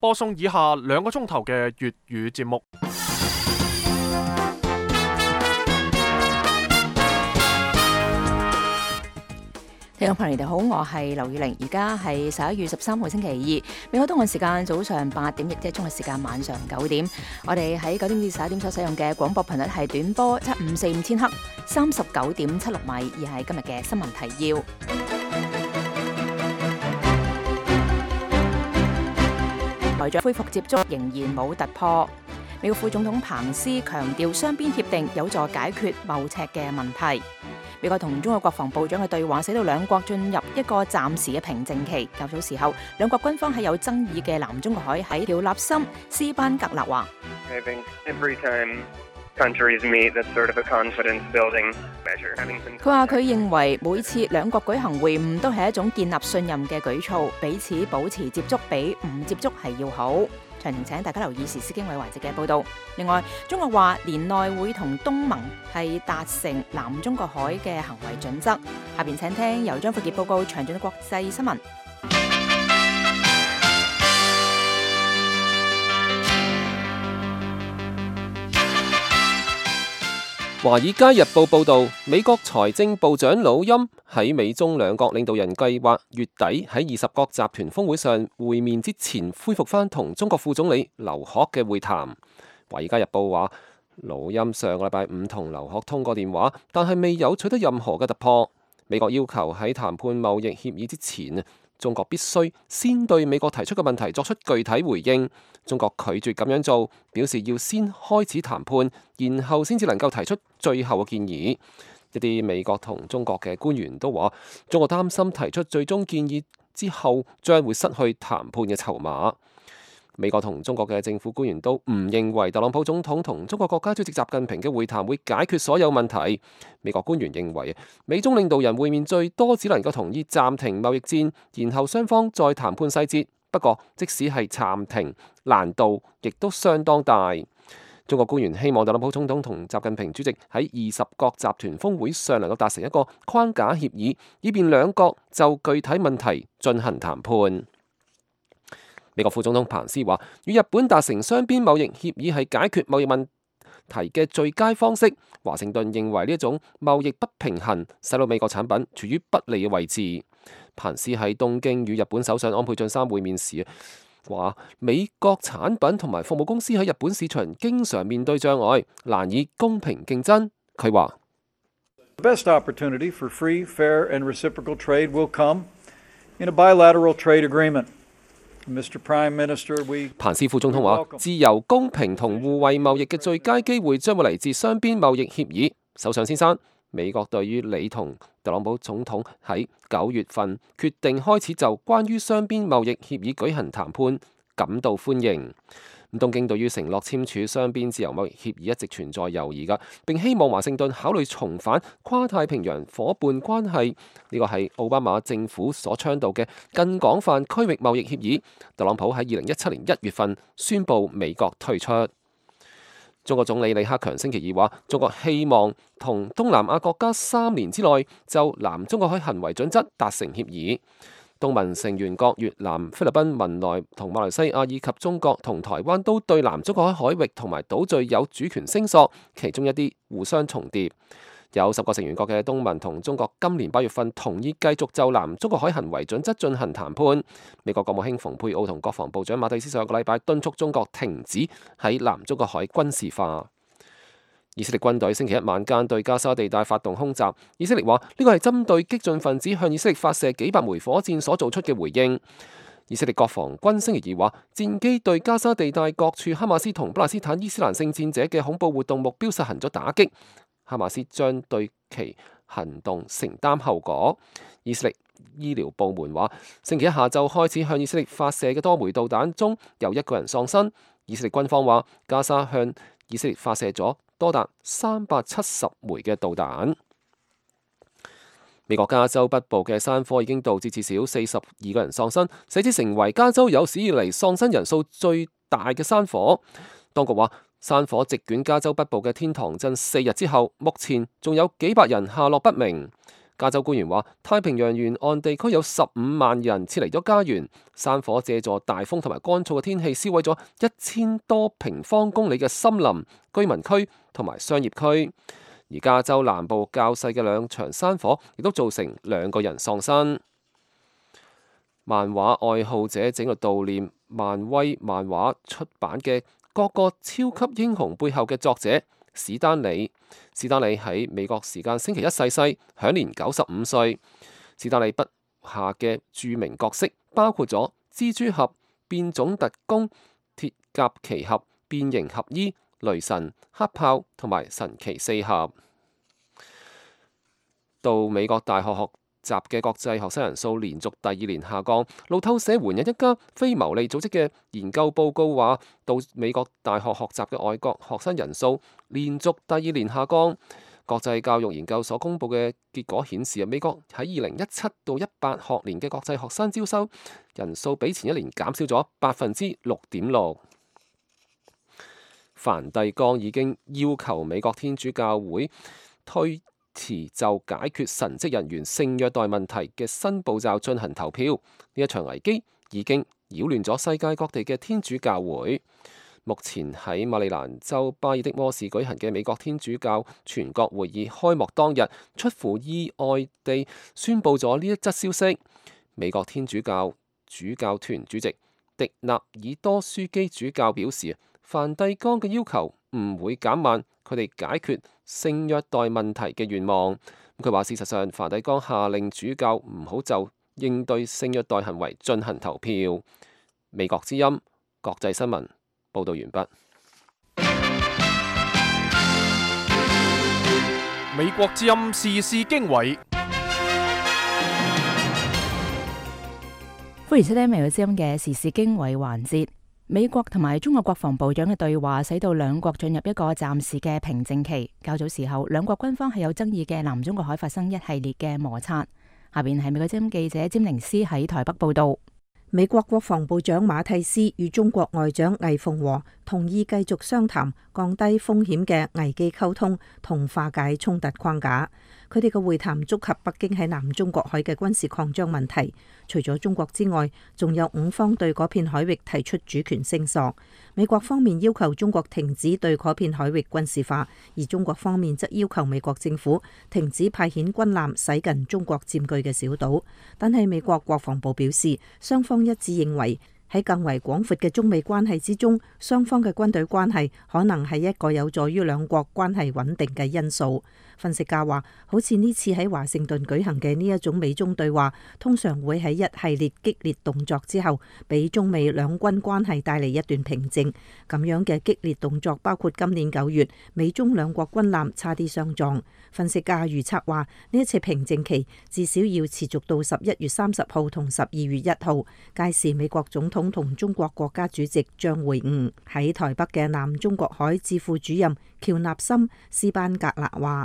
播送以下2個鐘頭嘅粵語節目。 聽眾朋友，你哋好，我係劉宇玲，而家係11月13號星期2，美國東岸時間早上8點，亦即係中國時間晚上9點。我哋喺9點至11點所使用嘅廣播頻率係短波7545千赫，39.76米，而係今日嘅新聞提要。為咗恢復接觸，仍然冇突破。美國副總統彭斯強調，雙邊協定有助解決貿赤嘅問題。美國同中國國防部長嘅對話使到兩國進入一個暫時嘅平靜期。較早時候，兩國軍方喺有爭議嘅南中國海喺條立森斯班格勒話，佢話佢認為每次兩國舉行會晤都係一種建立信任嘅舉措，彼此保持接觸比唔接觸係要好。詳情請大家留意時事經緯華籍嘅報導。另外，中國話年內會同東盟係達成南中國海嘅行為準則。下邊請聽由張富傑報告詳盡嘅國際新聞。 《華爾街日報》報導，美國財政部長魯欽喺美中兩國領導人計劃月底喺20國集團峰會上會面之前，恢復返同中國副總理劉鶴嘅會談。《華爾街日報》話，魯欽上個禮拜5同劉鶴通過電話，但係未有取得任何嘅突破。美國要求喺談判貿易協議之前，中國必須先對美國提出嘅問題作出具體回應。中國拒絕咁樣做，表示要先開始談判，然後先至能夠提出最後嘅建議。一啲美國同中國嘅官員都話，中國擔心提出最終建議之後，將會失去談判嘅籌碼。美國同中國嘅政府官員都唔認為特朗普總統同中國國家主席習近平嘅會談會解決所有問題。美國官員認為，美中領導人會面最多只能夠同意暫停貿易戰，然後雙方再談判細節。不過，即使係暫停，難度亦都相當大。中國官員希望特朗普總統同習近平主席喺20國集團峰會上能夠達成一個框架協議，以便兩國就具體問題進行談判。美國副總統彭斯話，與日本達成雙邊貿易協議係解決貿易問題嘅最佳方式。華盛頓認為呢一種貿易不平衡使到美國產品處於不利嘅位置。彭斯喺東京與日本首相安倍晉三會面時話，美國產品同埋服務公司喺日本市場經常面對障礙，難以公平競爭。佢話 ：The best opportunity for free, fair and reciprocal trade will come in a bilateral trade agreement. Mr. Prime Minister, 彭斯副總統話，自由、公平同互惠貿易嘅最佳機會將會嚟自雙邊貿易協議。首相先生，美國對於你同特朗普總統喺9月份決定開始就關於雙邊貿易協議舉行談判感到歡迎。東京對於承諾簽署雙邊自由貿易協議一直存在猶豫㗎，並希望華盛頓考慮重返跨太平洋夥伴關係。呢個係奧巴馬政府所倡導嘅更廣泛區域貿易協議。特朗普喺2017年1月份宣布美國退出。中國總理李克強星期二話，中國希望同東南亞國家3年之內就南中國海行為準則達成協議。東盟成員國越南、菲律賓、文萊同馬來西亞以及中國同台灣都對南中國海海域同埋島嶼有主權聲索，其中一啲互相重疊。有10個成員國嘅東盟同中國今年8月份同意繼續就南中國海行為準則進行談判。美國國務卿蓬佩奧同國防部長馬蒂斯上個禮拜敦促中國停止喺南中國海軍事化。以色列軍隊星期一晚間對加沙地帶發動空襲，以色列話呢個係針對激進分子向以色列發射幾百枚火箭所做出嘅回應。以色列國防軍星期二話，戰機對加沙地帶各處哈馬斯同巴勒斯坦伊斯蘭聖戰者嘅恐怖活動目標實行咗打擊，哈馬斯將對其行動承擔後果。以色列醫療部門話，星期一下晝開始向以色列發射嘅多枚導彈中有1個人喪生。以色列軍方話，加沙向以色列發射咗多達370枚嘅導彈。美國加州北部嘅山火已經導致至少42個人喪生，使之成為加州有史以嚟喪生人數最大嘅山火。當局話，山火席捲加州北部嘅天堂鎮4日之後，目前仲有幾百人下落不明。 加州官員話，太平洋沿岸地區有15萬人撤離咗家園，山火借助大風同埋乾燥嘅天氣，燒毀咗1000多平方公里嘅森林、居民區同埋商業區。而加州南部較細嘅2場山火，亦都造成2個人喪生。漫畫愛好者整個悼念漫威漫畫出版嘅各個超級英雄背後嘅作者史丹利。史丹利喺美國時間星期一逝世，享年95歲。史丹利筆下嘅著名角色包括咗蜘蛛俠、變種特工、鐵甲奇俠、變形俠醫、雷神、黑豹同埋神奇四俠。到美國大學學習嘅國際學生人數連續第2年下降。路透社援引一家非牟利組織嘅研究報告話，到美國大學學習嘅外國學生人數連續第2年下降。國際教育研究所公佈嘅結果顯示，美國喺2017到18學年嘅國際學生招收人數比前一年減少咗6.6%。梵蒂岡已經要求美國天主教會推遲就解決神職人員性虐待問題嘅新步驟進行投票。呢一場危機已經擾亂咗世界各地嘅天主教會。目前喺馬里蘭州巴爾的摩市舉行嘅美國天主教全國會議開幕當日，出乎意外地宣佈咗呢一則消息。美國天主教主教團主席迪納爾多樞機主教表示，梵蒂岡嘅要求唔會減慢佢哋解決性虐待問題嘅願望。佢話事實上，梵蒂岡下令主教唔好就應對性虐待行為進行投票。美國之音國際新聞報道完畢。 美國之音時事經緯， 歡迎收聽美國之音嘅時事經緯環節。美國同埋中國國防部長嘅對話，使到兩國進入一個暫時嘅平靜期。較早時候，兩國軍方係有爭議嘅南中國海發生一系列嘅摩擦。下邊係美國之音記者詹寧斯喺台北報道。 美國國防部長馬蒂斯與中國外長魏鳳和同意繼續商談降低風險嘅危機溝通同化解衝突框架。佢哋嘅會談觸及北京喺南中國海嘅軍事擴張問題。除咗中國之外，仲有5方對嗰片海域提出主權聲索。美國方面要求中國停止對嗰片海域軍事化，而中國方面則要求美國政府停止派遣軍艦駛近中國佔據嘅小島。但係美國國防部表示，雙方一致認為喺更為廣闊嘅中美關係之中，雙方嘅軍隊關係可能係一個有助於兩國關係穩定嘅因素。分析家話，好似呢次喺華盛頓舉行嘅呢一種美中對話，通常會喺一系列激烈動作之後，俾中美兩軍關係帶嚟一段平靜。咁樣嘅激烈動作包括今年9月美中兩國軍艦差啲相撞。分析家預測話，呢一次平靜期至少要持續到11月30號同12月1號，屆時美國總統同中國國家主席將會晤。喺台北嘅南中國海智庫主任喬納森斯班格勒話，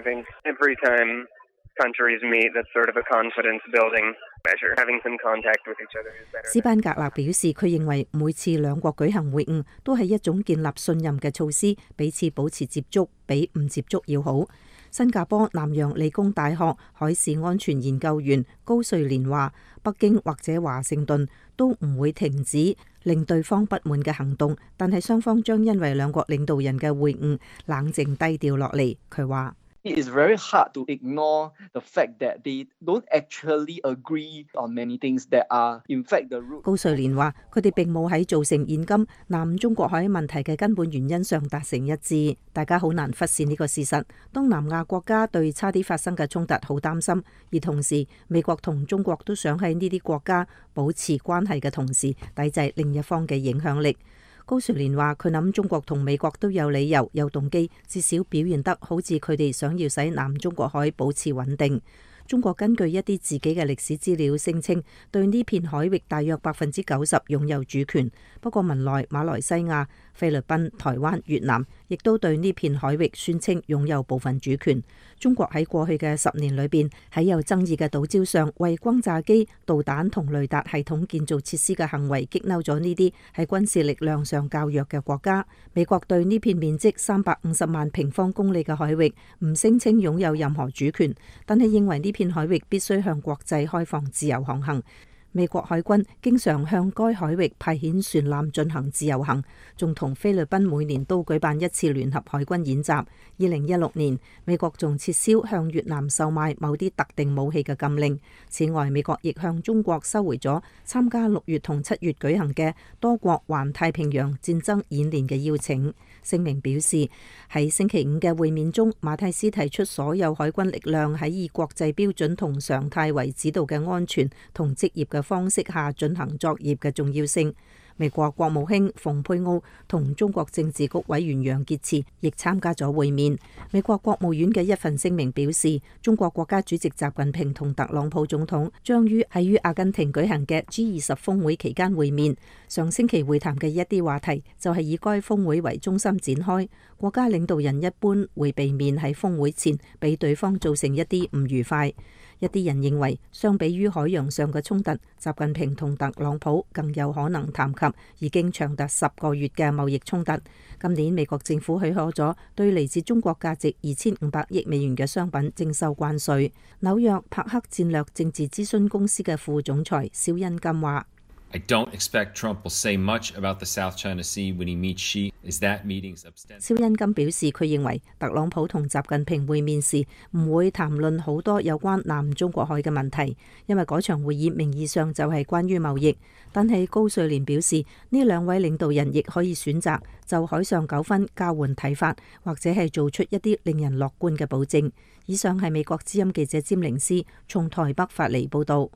斯班格勒表示，佢認為每次兩國舉行會晤都係一種建立信任嘅措施，彼此保持接觸比唔接觸要好。新加坡南洋理工大學海事安全研究員高瑞蓮話，北京或者華盛頓都唔會停止令對方不滿嘅行動，但係雙方將因為兩國領導人嘅會晤冷靜低調落嚟。佢話 It is very hard to ignore the fact that they don't actually agree on many things that are in fact the root。 高瑞蓮話：佢哋並冇喺造成現今南中國海問題嘅根本原因上達成一致，大家好難忽視呢個事實。東南亞國家對差啲發生嘅衝突好擔心，而同時美國同中國都想喺呢啲國家保持關係嘅同時，抵制另一方嘅影響力。高瑞蓮話：佢諗中國同美國都有理由、有動機，至少表現得好似佢哋想要使南中國海保持穩定。中國根據一啲自己嘅歷史資料聲稱，對呢片海域大約90%擁有主權。不過文萊、馬來西亞、菲律賓、台灣、越南亦都對呢片海域宣稱擁有部分主權。中國喺過去嘅10年裏邊，喺有爭議嘅島礁上為轟炸機、導彈同雷達系統建造設施嘅行為激嬲咗呢啲喺軍事力量上較弱嘅國家。美國對呢片面積350萬平方公里嘅海域唔聲稱擁有任何主權，但係認為呢片海域必須向國際開放自由航行。美國海軍經常向該海域派遣船艦進行自由行，仲同菲律賓每年都舉辦一次聯合海軍演習。2016年，美國仲撤銷向越南售賣某啲特定武器嘅禁令。此外，美國亦向中國收回咗參加6月同7月舉行嘅多國環太平洋戰爭演練嘅邀請。聲明表示，喺星期五嘅會面中，馬蒂斯提出所有海軍力量喺以國際標準同常態為指導嘅安全同職業嘅方式下進行作業嘅重要性。美國國務卿蓬佩奧同中國政治局委員楊潔篪亦參加咗會面。美國國務院嘅一份聲明表示，中國國家主席習近平同特朗普總統將於阿根廷舉行嘅 G20 峰會期間會面。上星期會談嘅一啲話題就係以該峰會為中心展開。國家領導人一般會避免喺峰會前俾對方造成一啲唔愉快。一啲人認為，相比於海洋上嘅衝突，習近平同特朗普更有可能談及已經長達10個月嘅貿易衝突。今年美國政府許可咗對嚟自中國價值2500億美元嘅商品徵收關稅。紐約柏克戰略政治諮詢公司嘅副總裁肖恩金話 I don't expect Trump will say much about the South China Sea when he meets Xi. Is that meeting substantial? 肖恩金表示，佢認為特朗普同習近平會面時唔會談論好多有關南中國海嘅問題，因為嗰場會議名義上就係關於貿易。但係高瑞蓮表示，呢兩位領導人亦可以選擇就海上糾紛交換睇法，或者係做出一啲令人樂觀嘅保證。以上係美國之音記者詹寧斯從台北發嚟報導。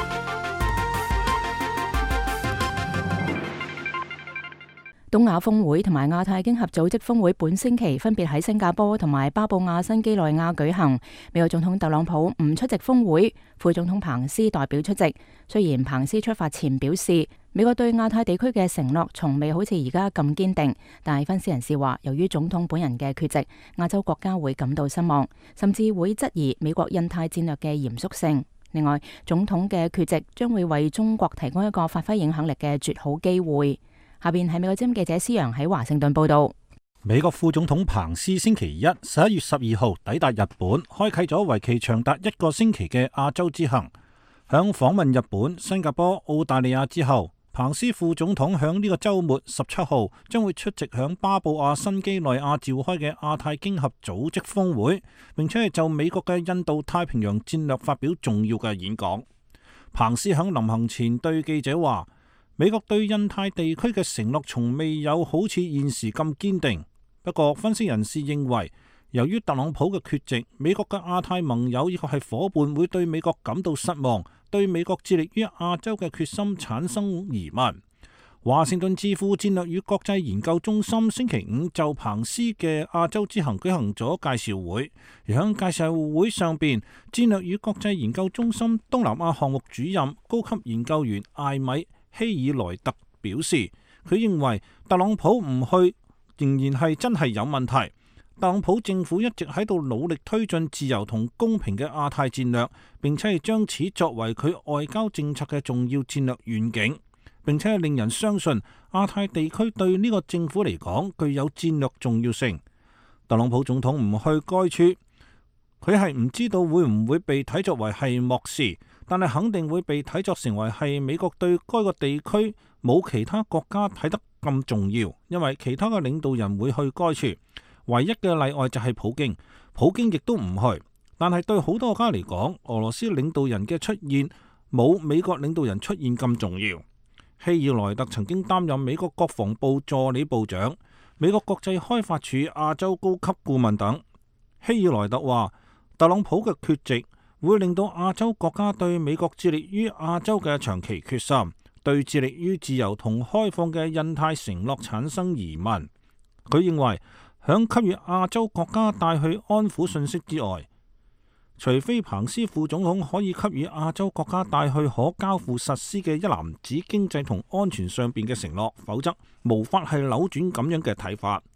東亞峰會同埋亞太經合組織峰會本星期分別喺新加坡同埋巴布亞新幾內亞舉行。美國總統特朗普唔出席峰會，副總統彭斯代表出席。雖然彭斯出發前表示，美國對亞太地區嘅承諾從未好似而家咁堅定，但係分析人士話，由於總統本人嘅缺席，亞洲國家會感到失望，甚至會質疑美國印太戰略嘅嚴肅性。另外，總統嘅缺席將會為中國提供一個發揮影響力嘅絕好機會。下邊係美國之音記者施陽喺華盛頓報道。 美國副總統彭斯星期一11月12號抵達日本，開啟咗為期長達1個星期嘅亞洲之行。響訪問日本、新加坡、澳大利亞之後，彭斯副總統響呢個週末17號將會出席響巴布亞新幾內亞召開嘅亞太經合組織峰會，並且係就美國嘅印度太平洋戰略發表重要嘅演講。彭斯響臨行前對記者話，美國對印太地區嘅承諾從未有好似現時咁堅定。不過，分析人士認為，由於特朗普嘅缺席，美國嘅亞太盟友以及係夥伴會對美國感到失望，對美國致力於亞洲嘅決心產生疑問。華盛頓智庫戰略與國際研究中心星期五就彭斯嘅亞洲之行舉行咗介紹會，而喺介紹會上邊，戰略與國際研究中心東南亞項目主任高級研究員艾米希爾萊特表示，佢認為特朗普唔去仍然係真係有問題。特朗普政府一直喺度努力推進自由同公平嘅亞太戰略，並且係將此作為佢外交政策嘅重要戰略願景，並且係令人相信亞太地區對呢個政府嚟講具有戰略重要性。特朗普總統唔去該處，佢係唔知道會唔會被睇作為係漠視，但係肯定會被睇作成為係美國對該個地區冇其他國家睇得咁重要，因為其他嘅領導人會去該處，唯一嘅例外就係普京，普京亦都唔去。但係對好多國家嚟講，俄羅斯領導人嘅出現冇美國領導人出現咁重要。希爾萊特曾經擔任美國國防部助理部長、美國國際開發署亞洲高級顧問等。希爾萊特話，特朗普嘅缺席會令到亞洲國家對美國致力於亞洲嘅長期決心，對致力於自由同開放嘅印太承諾產生疑問。佢認為，響給予亞洲國家帶去安撫信息之外，除非彭斯副總統可以給予亞洲國家帶去可交付實施嘅一籃子經濟同安全上邊嘅承諾，否則無法係扭轉咁樣嘅睇法。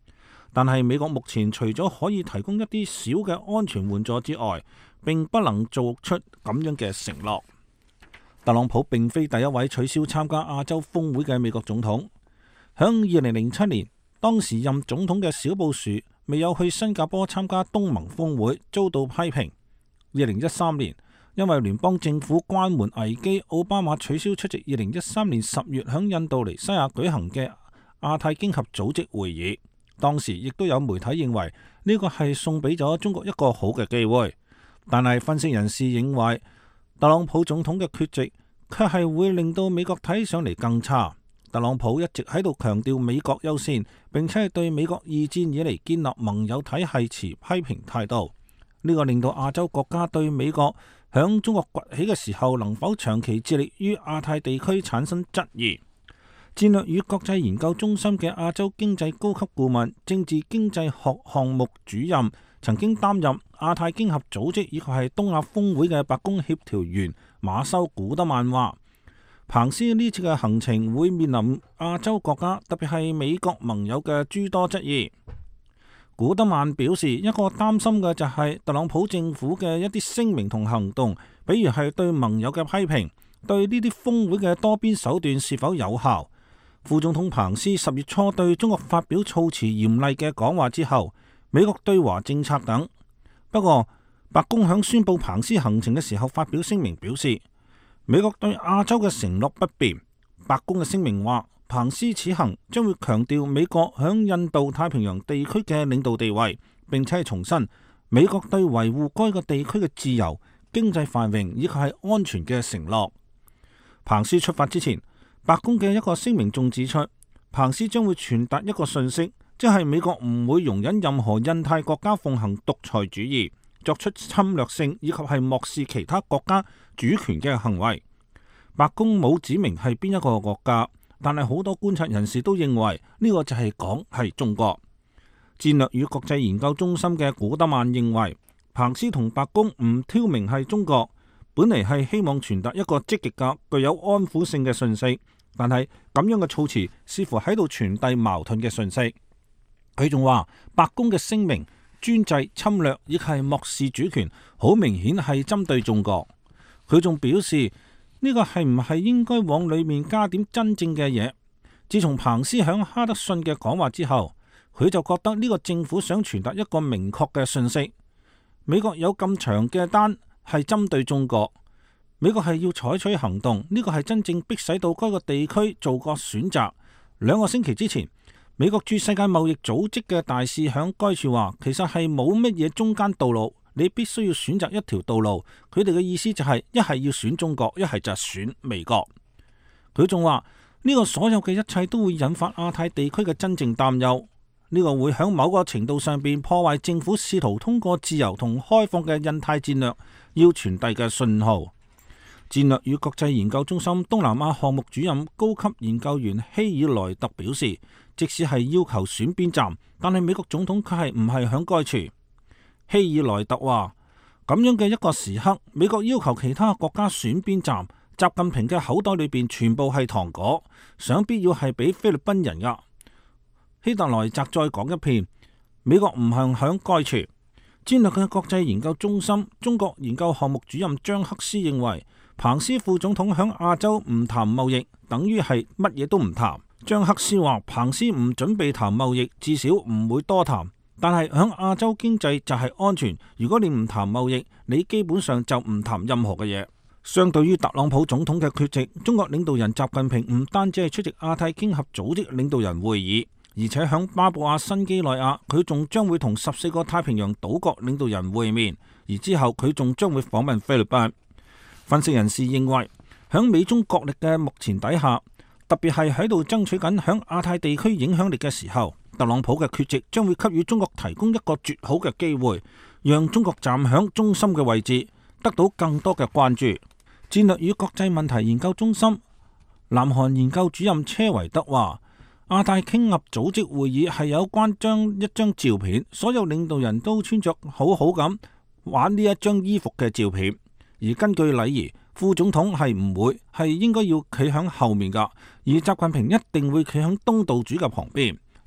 但係美國目前除咗可以提供一啲小嘅安全援助之外，並不能做出咁樣嘅承諾。特朗普並非第一位取消參加亞洲峰會嘅美國總統。響2007年，當時任總統嘅小布殊未有去新加坡參加東盟峰會，遭到批評。2013年，因為聯邦政府關門危機，奧巴馬取消出席2013年10月響印度尼西亞舉行嘅亞太經合組織會議。當時亦都有媒體認為呢個係送俾咗中國一個好嘅機會，但係分析人士認為特朗普總統嘅缺席卻係會令到美國睇上嚟更差。特朗普一直喺度強調美國優先，並且係對美國二戰以嚟建立盟友體系持批評態度。呢個令到亞洲國家對美國響中國崛起嘅時候能否長期致力於亞太地區產生質疑。戰略與國際研究中心嘅亞洲經濟高級顧問、政治經濟學項目主任，曾經擔任亞太經合組織以及係東亞峰會嘅白宮協調員馬修古德曼話，彭斯呢次嘅行程會面臨亞洲國家，特別係美國盟友嘅諸多質疑。古德曼表示，一個擔心嘅就係特朗普政府嘅一啲聲明同行動，比如係對盟友嘅批評，對呢啲峰會嘅多邊手段是否有效。副總統彭斯10月初對中國發表措辭嚴厲嘅講話之後，美國對華政策等。不過，白宮響宣布彭斯行程嘅時候發表聲明表示，美國對亞洲嘅承諾不變。白宮嘅聲明話，彭斯此行將會強調美國響印度太平洋地區嘅領導地位，並且重申美國對維護該個地區嘅自由、經濟繁榮以及係安全嘅承諾。彭斯出發之前，白宮嘅一個聲明仲指出，彭斯將會傳達一個訊息，即係美國唔會容忍任何印太國家奉行獨裁主義，作出侵略性以及係漠視其他國家主權嘅行為。白宮冇指明係邊一個國家，但係好多觀察人士都認為呢個就係講係中國。戰略與國際研究中心嘅古德曼認為，彭斯同白宮唔挑明係中國，本嚟係希望傳達一個積極嘅、具有安撫性嘅訊息，但係咁樣嘅措辭似乎喺度傳遞矛盾嘅訊息。佢仲話，白宮嘅聲明專制、侵略以及係漠視主權，好明顯係針對中國。佢仲表示，呢個係唔係應該往裏面加點真正嘅嘢？自從彭斯響哈德遜嘅講話之後，佢就覺得呢個政府想傳達一個明確嘅訊息：美國有咁長嘅單係針對中國，美國係要採取行動，呢個係真正迫使到該個地區做個選擇。2個星期之前，美國駐世界貿易組織嘅大使響該處話，其實係冇乜嘢中間道路，你必須要選擇一條道路。佢哋嘅意思就係一係要選中國，一係就選美國。佢仲話呢個所有嘅一切都會引發亞太地區嘅真正擔憂，呢個會響某個程度上邊破壞政府試圖通過自由同開放嘅印太戰略要傳遞嘅信號。戰略與國際研究中心東南亞項目主任高級研究員希爾萊特表示，即使係要求選邊站，但係美國總統卻係唔係響該處。希爾萊特話，咁樣嘅一個時刻，美國要求其他國家選邊站，習近平嘅口袋裏邊全部係糖果，想必要係俾菲律賓人噶。希特萊特再講一遍，美國唔係響該處。戰略嘅國際研究中心中國研究項目主任張克斯認為，彭斯副總統響亞洲唔談貿易，等於係乜嘢都唔談。張克斯話，彭斯唔準備談貿易，至少唔會多談。但係響亞洲經濟就係安全，如果你唔談貿易，你基本上就唔談任何嘅嘢。相對於特朗普總統嘅缺席，中國領導人習近平唔單止係出席亞太經合組織領導人會議，而且響巴布亞新幾內亞，佢仲將會同14個太平洋島國領導人會面，而之後佢仲將會訪問菲律賓。分析人士認為，響美中角力嘅目前底下，特別係喺度爭取緊響亞太地區影響力嘅時候，特朗普嘅缺席將會給予中國提供一個絕好嘅機會，讓中國站響中心嘅位置，得到更多嘅關注。戰略與國際問題研究中心南韓研究主任車維德話，亞太經合組織會議係有關一張照片，所有領導人都穿着好好咁玩呢一張衣服嘅照片，而根據禮儀，副總統係唔會，係應該要企響後面噶，而習近平一定會企響東道主嘅旁邊。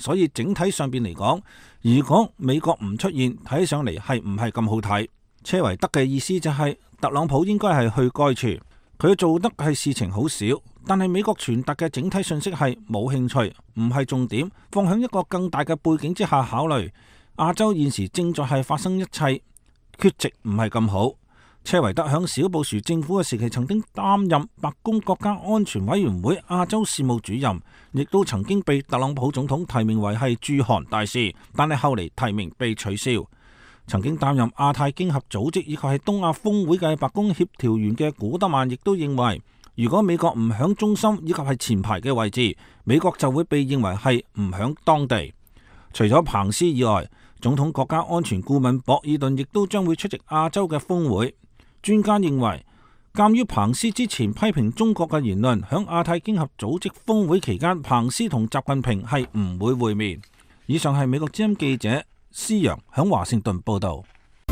所以整體上邊嚟講，如果美國唔出現，睇上嚟係唔係咁好睇？車維德嘅意思就係特朗普應該係去該處，佢做得係事情好少，但係美國傳達嘅整體信息係冇興趣，唔係重點，放喺一個更大嘅背景之下考慮。亞洲現時正在係發生一切，缺席唔係咁好。車維德響小布殊政府嘅時期曾經擔任白宮國家安全委員會亞洲事務主任，亦都曾經被特朗普總統提名為係駐韓大使，但係後嚟提名被取消。曾經擔任亞太經合組織以及係東亞峰會嘅白宮協調員嘅古德曼亦都認為，如果美國唔響中心以及係前排嘅位置，美國就會被認為係唔響當地。除咗彭斯以外，總統國家安全顧問博爾頓亦都將會出席亞洲嘅峰會。專家認為，鑒於彭斯之前批評中國嘅言論，響亞太經合組織峰會期間，彭斯同習近平係唔會會面。以上係美國之音記者施陽響華盛頓報道。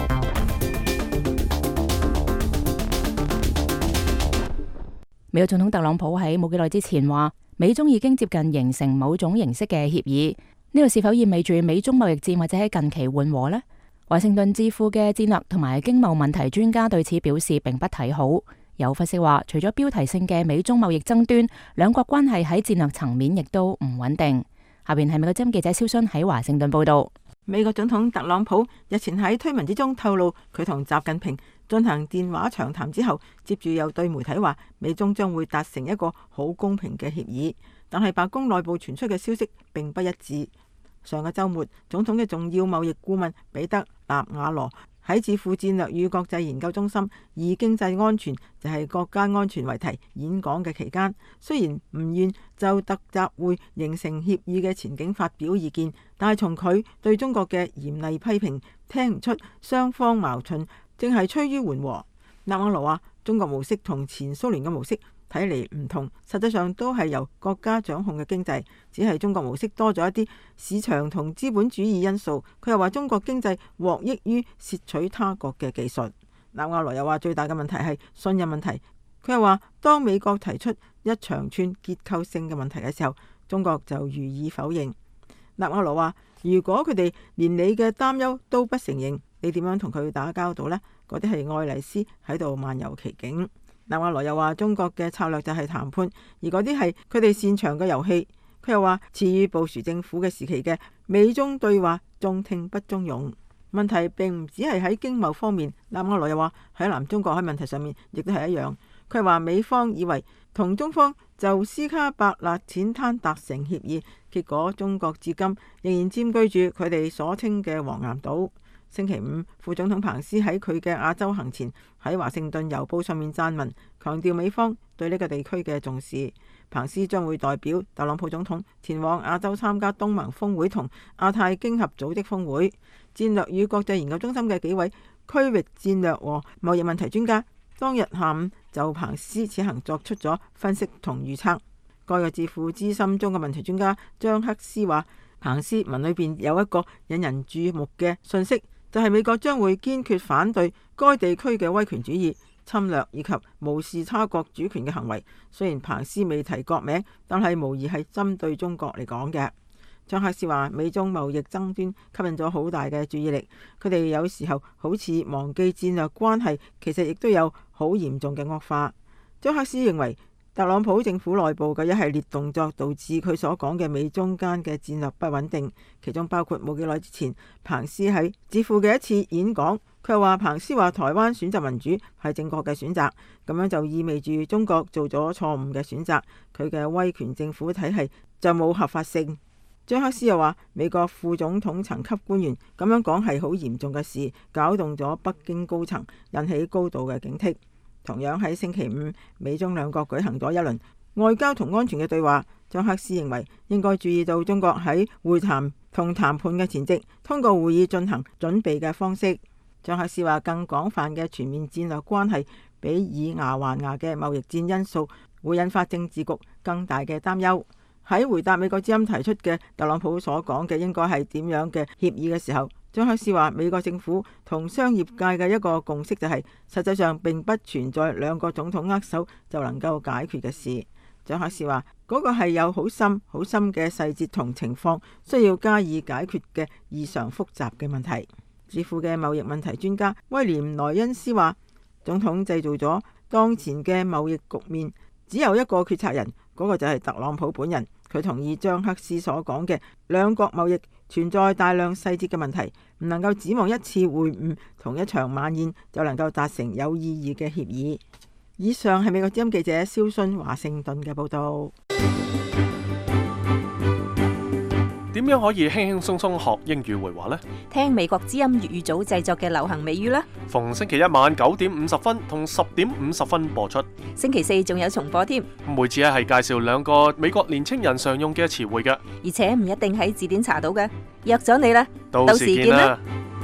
美國總統特朗普喺冇幾耐之前話，美中已經接近形成某種形式嘅協議，呢度是否意味住美中貿易戰或者喺近期緩和呢？華盛頓智庫嘅戰略同埋經貿問題專家對此表示並不睇好。有分析話，除咗標題性嘅美中貿易爭端，兩國關係喺戰略層面亦都唔穩定。下邊係美國之音記者蕭薰喺華盛頓報道。 美國總統特朗普日前喺推文之中透露，佢同習近平進行電話長談之後，接住又對媒體話，美中將會達成一個好公平嘅協議。但係白宮內部傳出嘅消息並不一致。上個週末，總統嘅重要貿易顧問彼得納瓦羅喺智庫戰略與國際研究中心以經濟安全就係國家安全為題演講嘅期間，雖然唔願就特集會形成協議嘅前景發表意見，但係從佢對中國嘅嚴厲批評聽唔出雙方矛盾正係趨於緩和。納瓦羅話：中國模式同前蘇聯嘅模式睇嚟唔同，實際上都係由國家掌控嘅經濟，只係中國模式多咗一啲市場同資本主義因素。佢又話中國經濟獲益於竊取他國嘅技術。納瓦羅又話最大嘅問題係信任問題。佢又話當美國提出一長串結構性嘅問題嘅時候，中國就予以否認。納瓦羅話如果佢哋連你嘅擔憂都不承認，你點樣同佢打交道呢？嗰啲係愛麗絲喺度漫遊奇境。納瓦羅又話中國嘅策略就係談判，而嗰啲係佢哋擅長嘅遊戲。佢又話至於布殊政府嘅時期嘅美中對話中聽不中用。問題並唔只係喺經貿方面。納瓦羅又話喺南中國海問題上面亦都係一樣。佢話美方以為同中方就斯卡伯勒淺灘達成協議，結果中國至今仍然佔據住佢哋所稱嘅黃岩島。星期五，副總統彭斯喺佢嘅亞洲行前喺華盛頓郵報上面撰文，強調美方對呢個地區嘅重視。彭斯將會代表特朗普總統前往亞洲參加東盟峰會同亞太經合組織峰會。戰略與國際研究中心嘅幾位區域戰略和貿易問題專家當日下午就彭斯此行作出咗分析同預測。該個智庫資深中國問題專家張克斯話，彭斯文裏邊有一個引人注目嘅信息，就係美國將會堅決反對該地區嘅威權主義、侵略以及無視他國主權嘅行為。雖然彭斯未提國名，但係無疑係針對中國嚟講嘅。張克斯話，美中貿易爭端吸引咗好大嘅注意力，佢哋有時候好似忘記戰略關係，其實亦都有好嚴重嘅惡化。張克斯認為，特朗普政府內部嘅一系列動作導致佢所講嘅美中間嘅戰略不穩定，其中包括冇幾耐之前彭斯喺智庫嘅一次演講，佢又話彭斯話台灣選擇民主係正確嘅選擇，咁樣就意味住中國做咗錯誤嘅選擇，佢嘅威權政府體系就冇合法性。張克斯又話美國副總統層級官員咁樣講係好嚴重嘅事，搞動咗北京高層，引起高度嘅警惕。同樣喺星期五，美中兩國舉行咗一輪外交同安全嘅對話。張克斯認為應該注意到中國喺會談同談判嘅前夕，通過會議進行準備嘅方式。張克斯話更廣泛嘅全面戰略關係比以牙還牙嘅貿易戰因素會引發政治局更大嘅擔憂。喺回答美國之音提出嘅特朗普所講嘅應該係點樣嘅協議嘅時候，張克斯話美國政府同商業界嘅一個共識就係實際上並不存在兩個總統握手就能夠解決嘅事。張克斯話嗰個係有好深好深嘅細節同情況需要加以解決嘅異常複雜嘅問題。智庫嘅貿易問題專家威廉萊恩斯話，總統製造咗當前嘅貿易局面，只有一個決策人，嗰個就係特朗普本人。佢同意張克斯所講嘅兩國貿易存在大量細節嘅問題，唔能夠指望一次會晤同一場晚宴就能夠達成有意義嘅協議。以上係美國之音記者蕭信華盛頓嘅報道。 點樣可以輕輕鬆鬆學英語會話呢？ 聽美國之音粵語組製作嘅流行美語啦。 逢星期一晚9:50同10:50播出。 星期四仲有重播添。 每次係介紹兩個美國年青人常用嘅詞彙嘅， 而且唔一定喺字典查到嘅。約咗你啦， 到時見啦。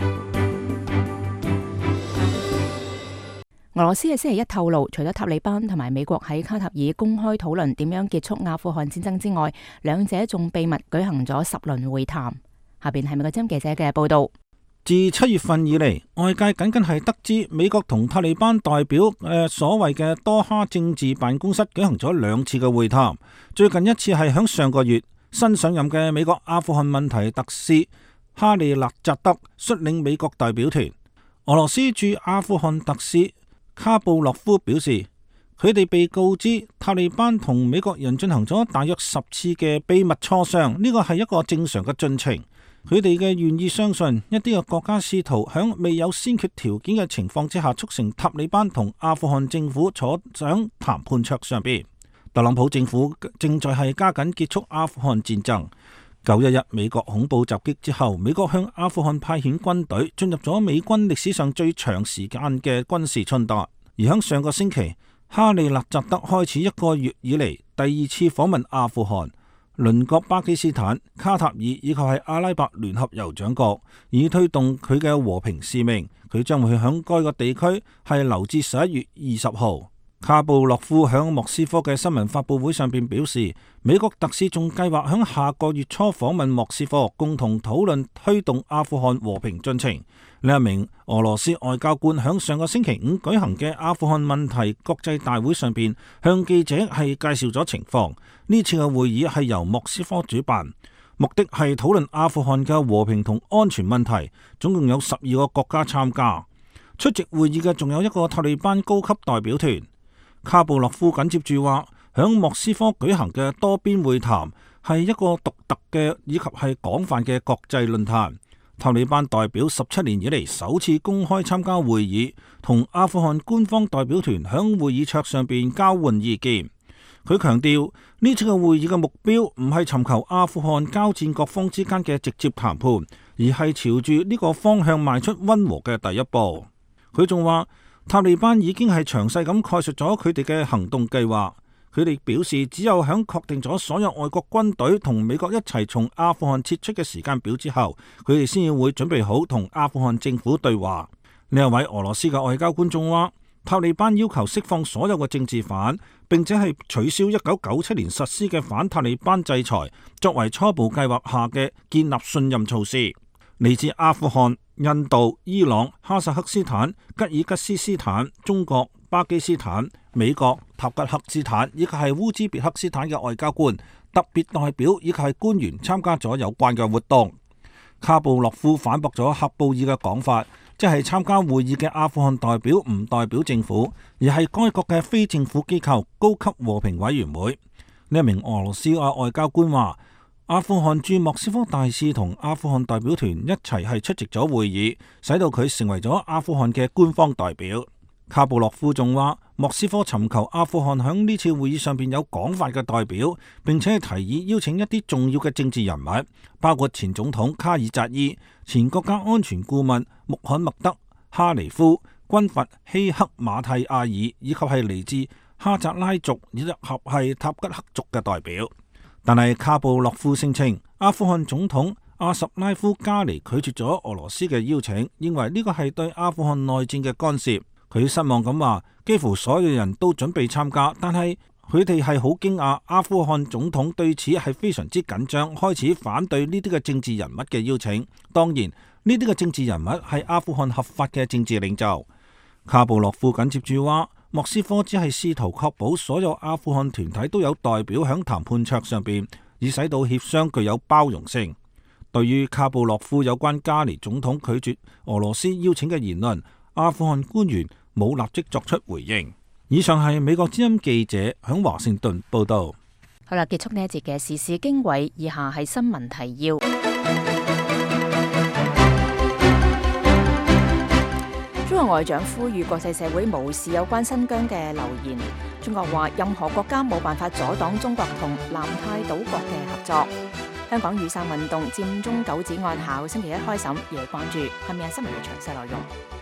俄羅斯喺星期一透露，除咗塔利班同埋美國喺卡塔爾公開討論點樣結束阿富汗戰爭之外，兩者仲秘密舉行咗10輪會談。下邊係美國之音記者嘅報道。 自7月份以嚟，外界僅僅係得知美國同塔利班代表所謂嘅多哈政治辦公室舉行咗2次嘅會談。最近一次係響上個月，新上任嘅美國阿富汗問題特使哈利勒扎德率領美國代表團。俄羅斯駐阿富汗特使卡布洛夫表示，佢哋被告知塔利班同美國人進行咗大約10次嘅秘密磋商，呢個係一個正常嘅進程。佢哋嘅願意相信一啲嘅國家試圖響未有先決條件嘅情況之下促成塔利班同阿富汗政府坐上談判桌上邊。特朗普政府正在係加緊結束阿富汗戰爭。911美國恐怖襲擊之後，美國向阿富汗派遣軍隊，進入咗美軍歷史上最長時間嘅軍事衝突。而喺上個星期，哈利勒扎德開始1個月以嚟第2次訪問阿富汗、鄰國巴基斯坦、卡塔爾以及係阿拉伯聯合酋長國，以推動佢嘅和平使命。佢將會喺該個地區係留至11月20號。卡布洛夫響莫斯科嘅新聞發佈會上邊表示，美國特使仲計劃響下個月初訪問莫斯科，共同討論推動阿富汗和平進程。另一名俄羅斯外交官響上個星期5舉行嘅阿富汗問題國際大會上邊，向記者係介紹咗情況。呢次嘅會議係由莫斯科主辦，目的係討論阿富汗嘅和平同安全問題。總共有12個國家參加。出席會議嘅仲有一個塔利班高級代表團。卡布洛夫緊接住話，響莫斯科舉行嘅多邊會談係一個獨特嘅以及係廣泛嘅國際論壇。塔利班代表17年以嚟首次公開參加會議，同阿富汗官方代表團響會議桌上邊交換意見。佢強調呢次嘅會議嘅目標唔係尋求阿富汗交戰各方之間嘅直接談判，而係朝住呢個方向邁出溫和嘅第一步。佢仲話，塔利班已經係詳細咁概述咗佢哋嘅行動計劃。佢哋表示，只有響確定咗所有外國軍隊同美國一齊從阿富汗撤出嘅時間表之後，佢哋先至會準備好同阿富汗政府對話。呢一位俄羅斯嘅外交官仲話，塔利班要求釋放所有嘅政治犯，並且係取消1997年實施嘅反塔利班制裁，作為初步計劃下嘅建立信任措施。嚟自阿富汗、印度、伊朗、哈薩克斯坦、吉爾吉斯斯坦、中國、巴基斯坦、美國、塔吉克斯坦以及係烏茲別克斯坦嘅外交官、特別代表以及係官員參加咗有關嘅活動。卡布洛夫反駁咗喀布爾嘅講法，即係參加會議嘅阿富汗代表唔代表政府，而係該國嘅非政府機構高級和平委員會。呢一名俄羅斯外交官話，阿富汗駐莫斯科大使同阿富汗代表團一齊係出席咗會議，使到佢成為咗阿富汗嘅官方代表。卡布洛夫仲話，莫斯科尋求阿富汗響呢次會議上邊有廣泛嘅代表，並且提議邀請一啲重要嘅政治人物，包括前總統卡爾扎伊、前國家安全顧問穆罕默德哈尼夫、軍閥希克馬蒂亞爾以及係嚟自哈扎拉族以及係塔吉克族嘅代表。但係卡布洛夫聲稱，阿富汗總統阿什拉夫加尼拒絕咗俄羅斯嘅邀請，認為呢個係對阿富汗內戰嘅干涉。佢失望咁話，幾乎所有人都準備參加，但係佢哋係好驚訝，阿富汗總統對此係非常之緊張，開始反對呢啲嘅政治人物嘅邀請。當然，呢啲嘅政治人物係阿富汗合法嘅政治領袖。卡布洛夫緊接住話， 莫斯科只係試圖確保所有阿富汗團體都有代表響談判桌上邊，以使到協商具有包容性。對於卡布洛夫有關加尼總統拒絕俄羅斯邀請嘅言論，阿富汗官員冇立即作出回應。以上係美國之音記者響華盛頓報道。 好啦，結束呢一節嘅時事經緯，以下係新聞提要。中國外長呼籲國際社會無視有關新疆嘅流言。中國話任何國家冇辦法阻擋中國同南太島國嘅合作。香港雨傘運動佔中九子案下個星期一開審，惹關注。下面係新聞嘅詳細內容。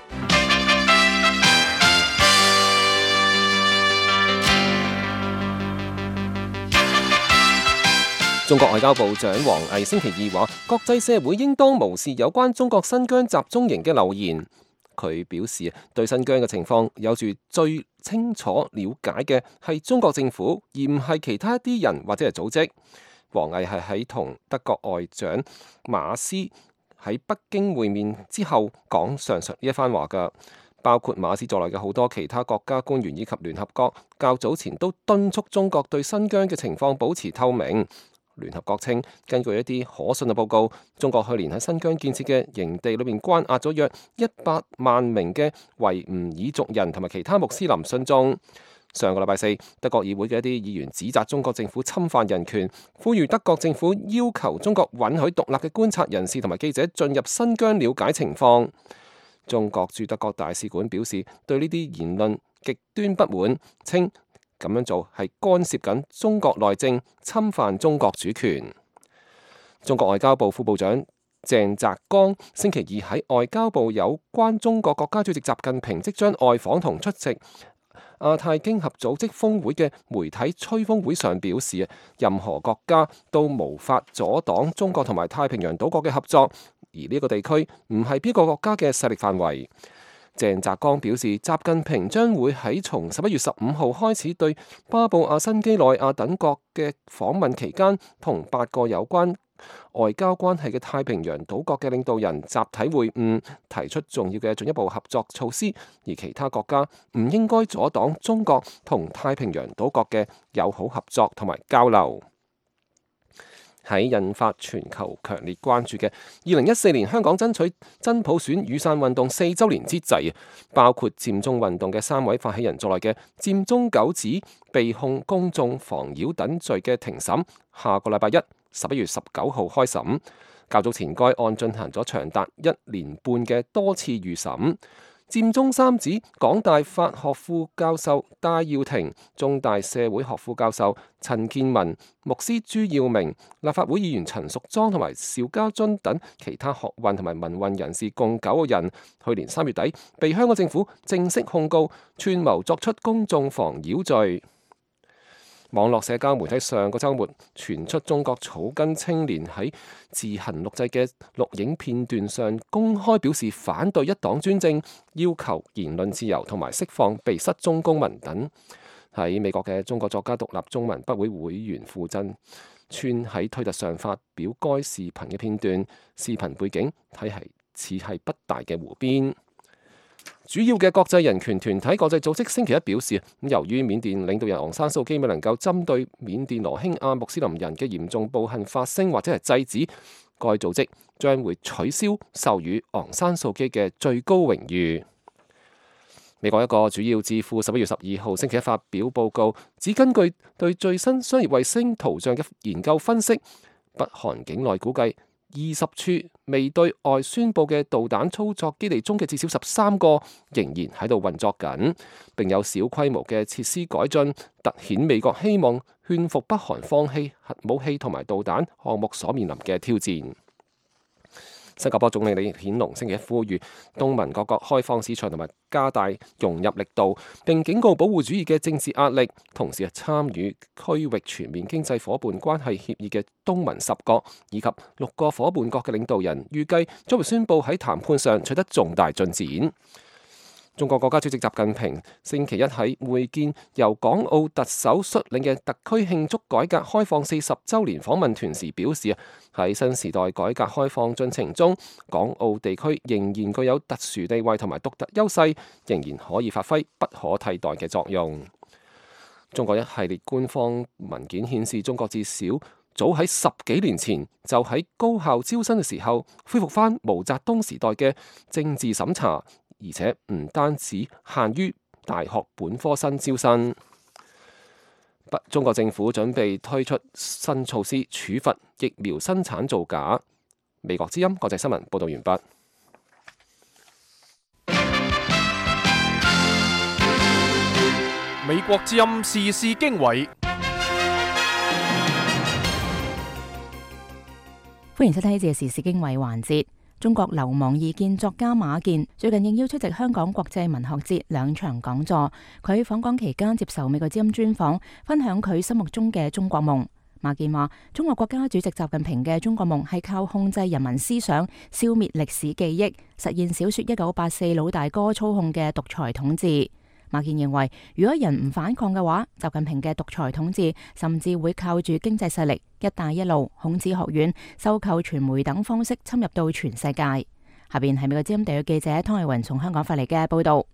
中國外交部長王毅星期二話，國際社會應當無視有關中國新疆集中營嘅流言。佢表示，對新疆嘅情況有住最清楚了解嘅係中國政府，而唔係其他一啲人或者係組織。王毅係喺同德國外長馬斯喺北京會面之後講上述呢一番話㗎。包括馬斯在內嘅好多其他國家官員以及聯合國較早前都敦促中國對新疆嘅情況保持透明。聯合國稱，根據一啲可信嘅報告，中國去年喺新疆建設嘅營地裏面關押咗約100萬名嘅維吾爾族人同埋其他穆斯林信眾。上個禮拜四，德國議會嘅一啲議員指責中國政府侵犯人權，呼籲德國政府要求中國允許獨立嘅觀察人士同埋記者進入新疆了解情況。中國駐德國大使館表示對呢啲言論極端不滿，稱咁樣做係干涉緊中國內政，侵犯中國主權。中國外交部副部長鄭澤剛星期二喺外交部有關中國國家主席習近平即將外訪同出席亞太經合組織峰會嘅媒體吹風會上表示，任何國家都無法阻擋中國同埋太平洋島國嘅合作，而呢個地區唔係邊個國家嘅勢力範圍。鄭澤剛表示，習近平將會喺從11月15號開始對巴布亞新幾內亞等國嘅訪問期間，同8個有關外交關係嘅太平洋島國嘅領導人集體會晤，提出重要嘅進一步合作措施，而其他國家唔應該阻擋中國同太平洋島國嘅友好合作同埋交流。喺引發全球強烈關注嘅2014年香港爭取真普選雨傘運動4週年之際，包括佔中運動嘅3位發起人在內嘅佔中九子被控公眾妨擾等罪嘅庭審，下個禮拜一11月19號開審。較早前該案進行咗長達1年半嘅多次預審。佔中三子港大法學副教授戴耀廷、中大社會學副教授陳建文、牧師朱耀明、立法會議員陳淑莊同埋邵家臻等其他學運同埋民運人士共9個人，去年3月底被香港政府正式控告串謀作出公眾妨擾罪。網絡社交媒體上個週末傳出中國草根青年喺自行錄製嘅錄影片段上公開表示反對一黨專政，要求言論自由同埋釋放被失蹤公民等。喺美國嘅中國作家獨立中文筆會會員傅振川喺推特上發表該視頻嘅片段，視頻背景睇係似係北大嘅湖邊。主要嘅國際人權團體國際組織星期一表示，由於緬甸領導人昂山素基未能夠針對緬甸羅興亞穆斯林人嘅嚴重暴行發聲或者係制止，該組織將會取消授予昂山素基嘅最高榮譽。美國一個主要智庫11月12號星期一發表報告，指根據對最新商業衛星圖像嘅研究分析，北韓境內估計20處未對外宣佈嘅導彈操作基地中嘅至少13個仍然喺度運作緊，並有小規模嘅設施改進，凸顯美國希望勸服北韓放棄核武器同埋導彈項目所面臨嘅挑戰。新加坡總理李顯龍星期一呼籲東盟各國開放市場同埋加大融入力度，並警告保護主義嘅政治壓力。同時係參與區域全面經濟夥伴關係協議嘅東盟10國以及6個夥伴國嘅領導人預計將會宣佈喺談判上取得重大進展。 中國國家主席習近平星期一喺會見由港澳特首率領嘅特區慶祝改革開放40週年訪問團時表示，喺新時代改革開放進程中，港澳地區仍然具有特殊地位同埋獨特優勢，仍然可以發揮不可替代嘅作用。中國一系列官方文件顯示，中國至少早喺10幾年前就喺高校招生嘅時候恢復返毛澤東時代嘅政治審查，而且唔單止限於大學本科生招生。中國政府準備推出新措施處罰疫苗生產造假。美國之音國際新聞報道完畢。 美國之音時事經緯， 歡迎收聽呢節時事經緯環節。中國流亡異見作家馬建最近應邀出席香港國際文學節2場講座。佢訪港期間接受美國之音專訪，分享佢心目中嘅中國夢。馬建話：中國國家主席習近平嘅中國夢係靠控制人民思想、消滅歷史記憶，實現小說1984老大哥操控嘅獨裁統治。馬建認為，如果人唔反抗嘅話，習近平嘅獨裁統治甚至會靠住經濟勢力、一帶一路、孔子學院、收購傳媒等方式侵入到全世界。下邊係美國之音地約記者湯藝雲從香港發嚟嘅報道。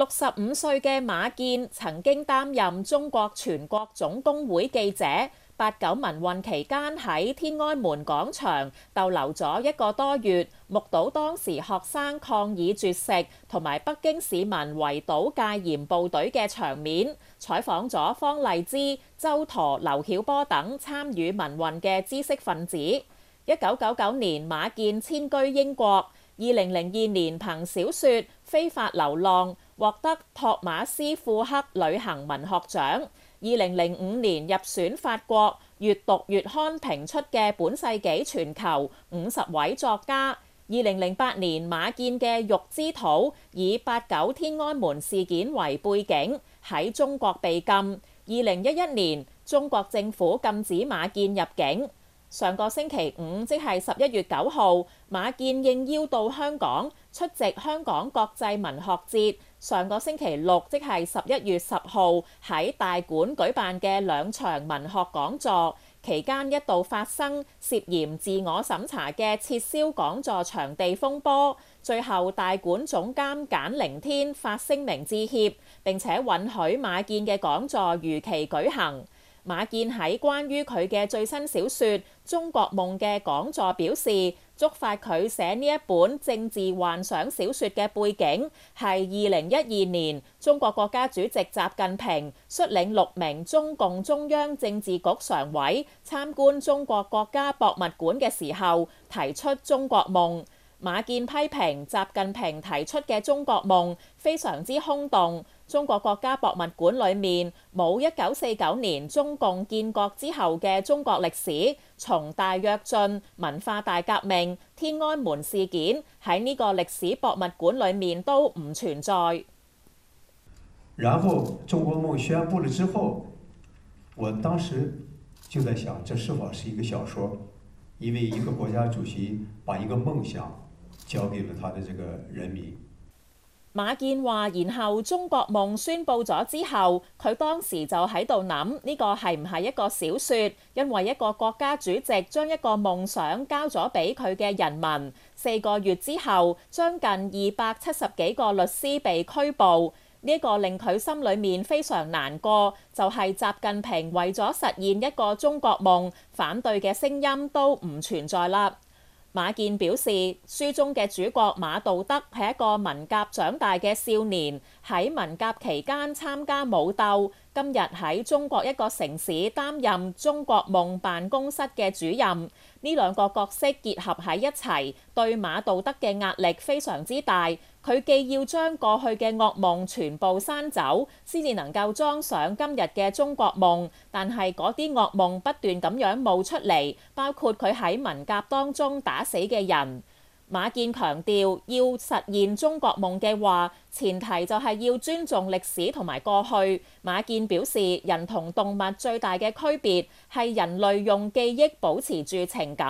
65歲嘅馬建曾經擔任中國全國總工會記者。89民運期間喺天安門廣場逗留咗1個多月，目睹當時學生抗議絕食同埋北京市民圍堵戒嚴部隊嘅場面，採訪咗方勵之、周陀、劉曉波等參與民運嘅知識分子。1999年馬建遷居英國，2002年憑小說《非法流浪》獲得托馬斯庫克旅行文學獎。2005年入選法國閱讀月刊評出嘅本世紀全球50位作家。2008年馬建嘅《玉之土》以89天安門事件為背景，喺中國被禁。2011年中國政府禁止馬建入境。上個星期五，即係11月9號，馬建應邀到香港出席香港國際文學節。上個星期六，即係11月10號，喺大館舉辦嘅2場文學講座期間，一度發生涉嫌自我審查嘅撤銷講座場地風波。最後，大館總監簡凌天發聲明致歉，並且允許馬建嘅講座如期舉行。馬建喺關於佢嘅最新小說《中國夢》嘅講座表示，觸發佢寫呢一本政治幻想小說嘅背景係2012年中國國家主席習近平率領6名中共中央政治局常委參觀中國國家博物館嘅時候提出中國夢。馬建批評習近平提出嘅中國夢非常之空洞。中國國家博物館裏面冇1949年中共建國之後嘅中國歷史，從大躍進、文化大革命、天安門事件喺呢個歷史博物館裏面都唔存在。 然後中國夢宣布了之後，我當時就在想，這是否是一個小說？因為一個國家主席把一個夢想交給了他的這個人民。 馬建話，然後中國夢宣布咗之後，佢當時就喺度諗呢個係唔係一個小說，因為一個國家主席將一個夢想交咗俾佢嘅人民。4個月之後，將近270幾個律師被拘捕，呢個令佢心裏面非常難過，就係習近平為咗實現一個中國夢，反對嘅聲音都唔存在啦。馬建表示，書中嘅主角馬道德係一個文革長大嘅少年，喺文革期間參加武鬥，今日喺中國一個城市擔任中國夢辦公室嘅主任。呢2個角色結合喺一齊，對馬道德嘅壓力非常之大。佢既要將過去嘅噩夢全部刪走，先至能夠裝上今日嘅中國夢，但係嗰啲噩夢不斷咁樣冒出嚟，包括佢喺文革當中打死嘅人。馬建強調，要實現中國夢嘅話，前提就係要尊重歷史同埋過去。馬建表示，人同動物最大嘅區別係人類用記憶保持住情感，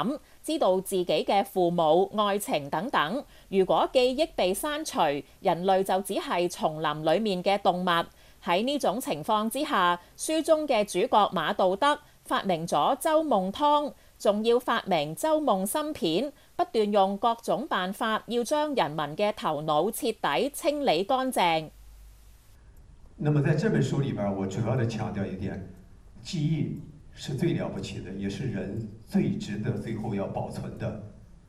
知道自己嘅父母、愛情等等。如果記憶被刪除，人類就只係叢林裡面嘅動物。喺呢種情況之下，書中嘅主角馬道德發明咗周夢湯，仲要發明周夢芯片，不斷用各種辦法要將人民嘅頭腦徹底清理乾淨。 那麼在這本書裡邊，我主要的強調一點，記憶是最了不起的，也是人最值得最後要保存的。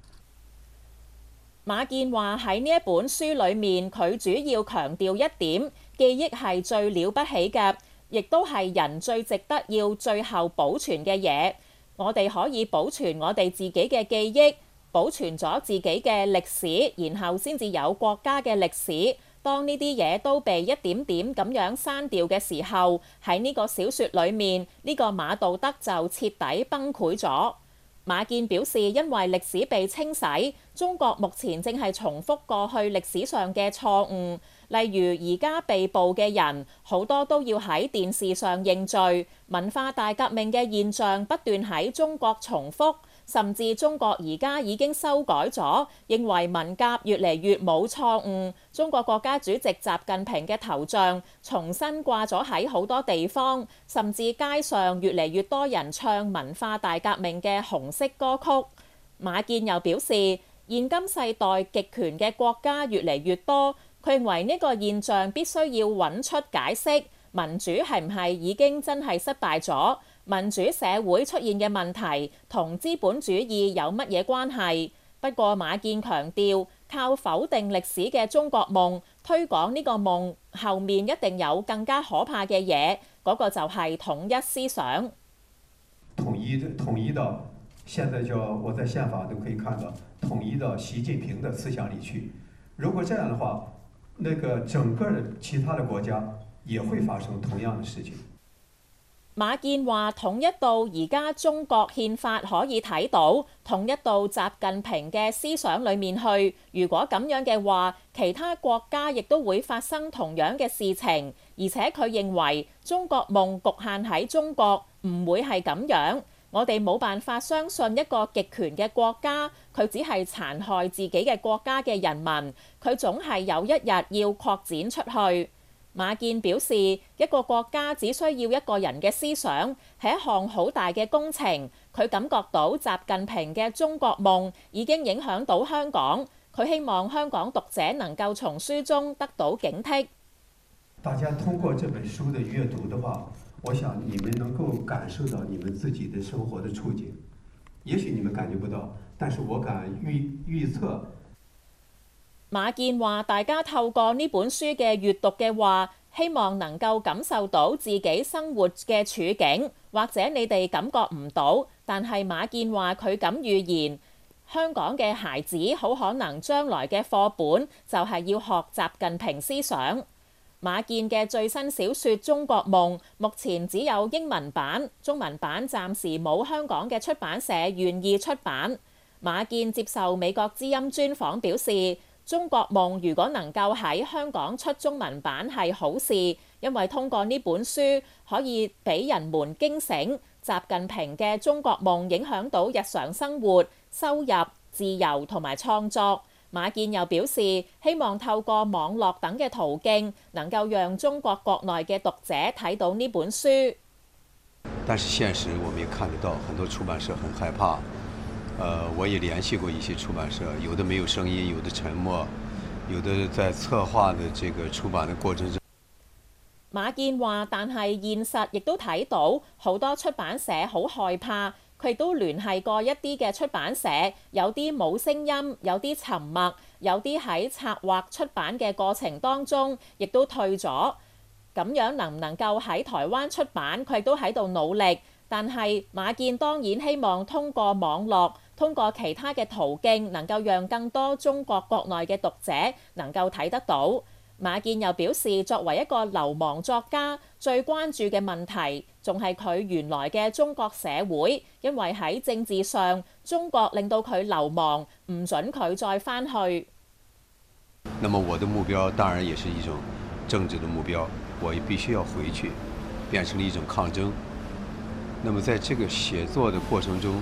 馬建話喺呢一本書裡面，佢主要強調一點，記憶係最了不起嘅，亦都係人最值得要最後保存嘅嘢。我哋可以保存我哋自己嘅記憶，保存咗自己嘅歷史，然後先至有國家嘅歷史。當呢啲嘢都被一點點咁樣刪掉嘅時候，喺呢個小説裡面，呢個馬道德就徹底崩潰咗。馬建表示，因為歷史被清洗，中國目前正係重複過去歷史上嘅錯誤。例如而家被捕嘅人好多都要喺電視上認罪，文化大革命嘅現象不斷喺中國重複，甚至中國而家已經修改咗，認為文革越嚟越冇錯誤。中國國家主席習近平嘅頭像重新掛咗喺好多地方，甚至街上越嚟越多人唱文化大革命嘅紅色歌曲。馬建又表示，現今世代極權嘅國家越嚟越多。佢認為呢個現象必須要揾出解釋，民主係唔係已經真係失敗咗？民主社會出現嘅問題同資本主義有乜嘢關係？不過馬建強調，靠否定歷史嘅中國夢，推廣呢個夢後面一定有更加可怕嘅嘢，嗰個就係統一思想。 統一到現在叫我在憲法都可以看到，統一到習近平的思想裡去。如果這樣的話，那個整個的其他的國家也會發生同樣的事情。 馬建話：統一到而家中國憲法可以睇到，統一到習近平嘅思想裡面去。如果咁樣嘅話，其他國家亦都會發生同樣嘅事情。而且佢認為中國夢局限喺中國，唔會係咁樣。我哋冇辦法相信一個極權嘅國家，佢只係殘害自己嘅國家嘅人民，佢總係有一日要擴展出去。馬建表示，一個國家只需要一個人嘅思想，係一項好大嘅工程。佢感覺到習近平嘅中國夢已經影響到香港，佢希望香港讀者能夠從書中得到警惕。 大家通過這本書的閱讀的話，我想你們能夠感受到你們自己的生活的處境，也許你們感覺不到，但是我敢預測。 馬建話：大家透過呢本書嘅閱讀嘅話，希望能夠感受到自己生活嘅處境，或者你哋感覺唔到。但係馬建話佢咁預言，香港嘅孩子好可能將來嘅課本就係要學習近平思想。馬建嘅最新小說《中國夢》目前只有英文版，中文版暫時冇香港嘅出版社願意出版。馬建接受美國之音專訪表示，《中國夢》如果能夠喺香港出中文版係好事，因為通過呢本書可以俾人們驚醒，習近平嘅中國夢影響到日常生活、收入、自由同埋創作。馬建又表示，希望透過網絡等嘅途徑，能夠讓中國國內嘅讀者睇到呢本書。 但是現實我們也看得到，很多出版社很害怕。我也聯繫過一些出版社，有的沒有聲音，有的沉默，有的在策劃的這個出版的過程中。 馬建話，但係現實亦都睇到，好多出版社好害怕。佢亦都聯繫過一啲嘅出版社，有啲冇聲音，有啲沉默，有啲喺策劃出版嘅過程當中，亦都退咗。咁樣能唔能夠喺台灣出版，佢亦都喺度努力。但係馬建當然希望通過網絡，通過其他嘅途徑，能夠讓更多中國國內嘅讀者能夠睇得到。馬建又表示，作為一個流亡作家，最關注嘅問題仲係佢原來嘅中國社會，因為喺政治上，中國令到佢流亡，唔准佢再返去。 那麼我的目標當然也是一種政治的目標，我也必須要回去，變成了一種抗爭。那麼在這個寫作的過程中，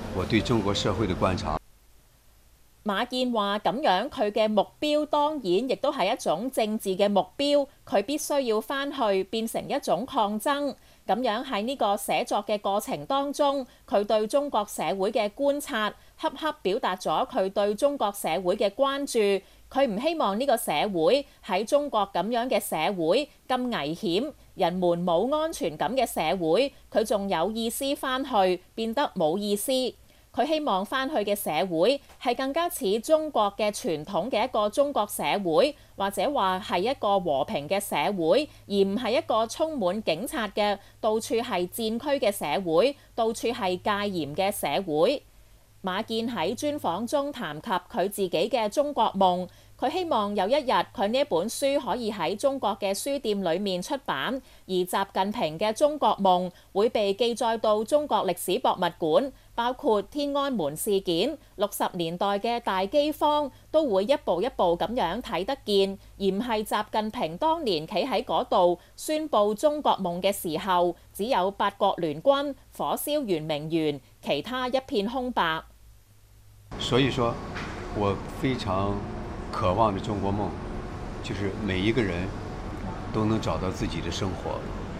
我對中國社會的觀察。 馬建話咁樣佢嘅目標當然亦都係一種政治嘅目標，佢必須要返去變成一種抗爭。咁樣喺呢個寫作嘅過程當中，佢對中國社會嘅觀察，恰恰表達咗佢對中國社會嘅關注。佢唔希望呢個社會喺中國咁樣嘅社會咁危險，人們冇安全感嘅社會，佢仲有意思返去變得冇意思。佢希望返去嘅社會係更加似中國嘅傳統嘅一個中國社會，或者話係一個和平嘅社會，而唔係一個充滿警察嘅到處係戰區嘅社會，到處係戒嚴嘅社會。馬建喺專訪中談及佢自己嘅中國夢，佢希望有一日佢呢本書可以喺中國嘅書店裏面出版，而習近平嘅中國夢會被記載到中國歷史博物館，包括天安門事件、60年代嘅大饑荒都會一步一步咁樣睇得見，而唔係習近平當年企喺嗰度宣佈中國夢嘅時候，只有八國聯軍火燒圓明園，其他一片空白。 所以說，我非常渴望的中國夢，就是每一個人都能找到自己的生活，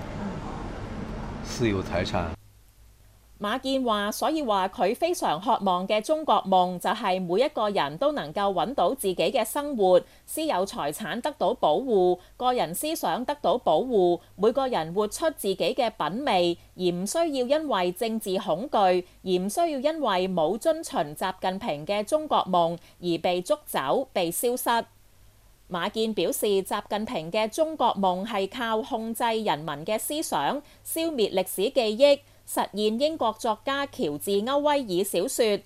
私有財產。 馬建話，所以話佢非常渴望嘅中國夢就係每一個人都能夠揾到自己嘅生活，私有財產得到保護，個人思想得到保護，每個人活出自己嘅品味，而唔需要因為政治恐懼，而唔需要因為冇遵循習近平嘅中國夢而被捉走、被消失。馬建表示，習近平嘅中國夢係靠控制人民嘅思想，消滅歷史記憶，實現英國作家喬治歐威爾小說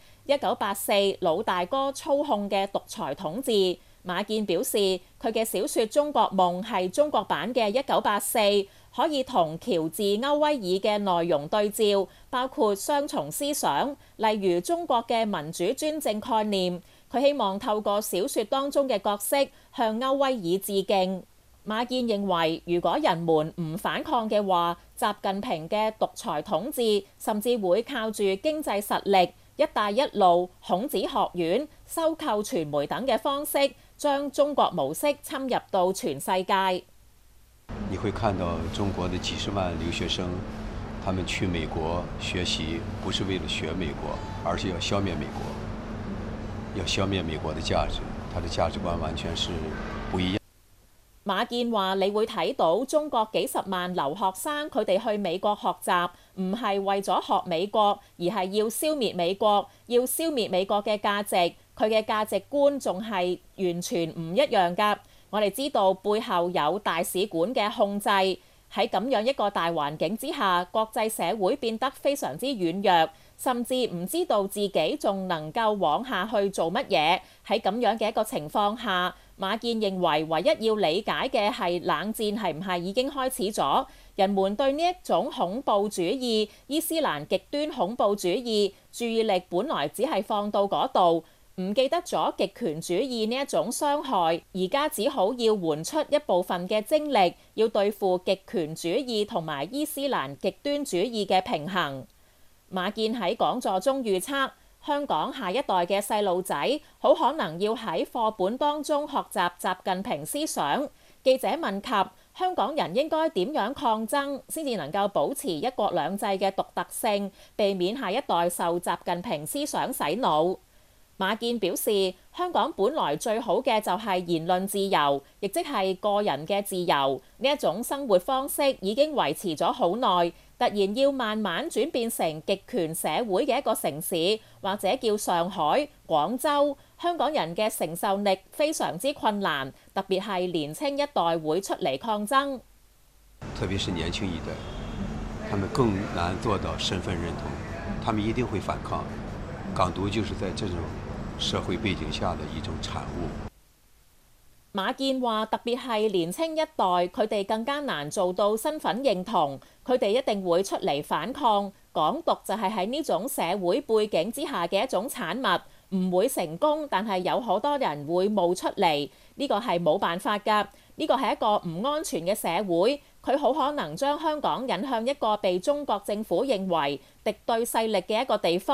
1984老大哥操控嘅獨裁統治。馬建表示，佢嘅小說《中國夢》係中國版嘅1984，可以同喬治歐威爾嘅內容對照，包括雙重思想，例如中國嘅民主專政概念。佢希望透過小說當中嘅角色向歐威爾致敬。馬建認為，如果人們唔反抗嘅話，習近平嘅獨裁統治甚至會靠住經濟實力、一帶一路、孔子學院、收購傳媒等嘅方式，將中國模式侵入到全世界。 你會看到中國的幾十萬留學生，他們去美國學習，不是為了學美國，而是要消滅美國。要消滅美國的價值，它的價值觀完全是不一樣。 馬建話：你會睇到中國幾十萬留學生，佢哋去美國學習，唔係為咗學美國，而係要消滅美國，要消滅美國嘅價值。佢嘅價值觀仲係完全唔一樣㗎。我哋知道背後有大使館嘅控制。喺咁樣一個大環境之下，國際社會變得非常之軟弱，甚至唔知道自己仲能夠往下去做乜嘢。喺咁樣嘅一個情況下，馬建認為唯一要理解嘅係冷戰係唔係已經開始咗？人們對呢一種恐怖主義、伊斯蘭極端恐怖主義注意力本來只係放到嗰度，唔記得咗極權主義呢一種傷害，而家只好要緩出一部分嘅精力，要對付極權主義同埋伊斯蘭極端主義嘅平衡。馬建喺講座中預測，香港下一代嘅細路仔好可能要喺課本當中學習習近平思想。記者問及香港人應該點樣抗爭先至能夠保持一國兩制嘅獨特性，避免下一代受習近平思想洗腦。馬建表示，香港本來最好嘅就係言論自由，亦即係個人嘅自由。呢一種生活方式已經維持咗好耐，突然要慢慢轉變成極權社會嘅一個城市，或者叫上海、廣州，香港人嘅承受力非常之困難，特別係年輕一代會出嚟抗爭。 特別是年輕一代，他們更難做到身份認同，他們一定會反抗。港獨就是在這種社會背景下的一種產物。 馬建話：特別係年輕一代，佢哋更加難做到身份認同，佢哋一定會出嚟反抗。港獨就係喺呢種社會背景之下嘅一種產物，唔會成功，但係有好多人會冒出嚟，呢個係冇辦法㗎。呢個係一個唔安全嘅社會，佢好可能將香港引向一個被中國政府認為敵對勢力嘅一個地方。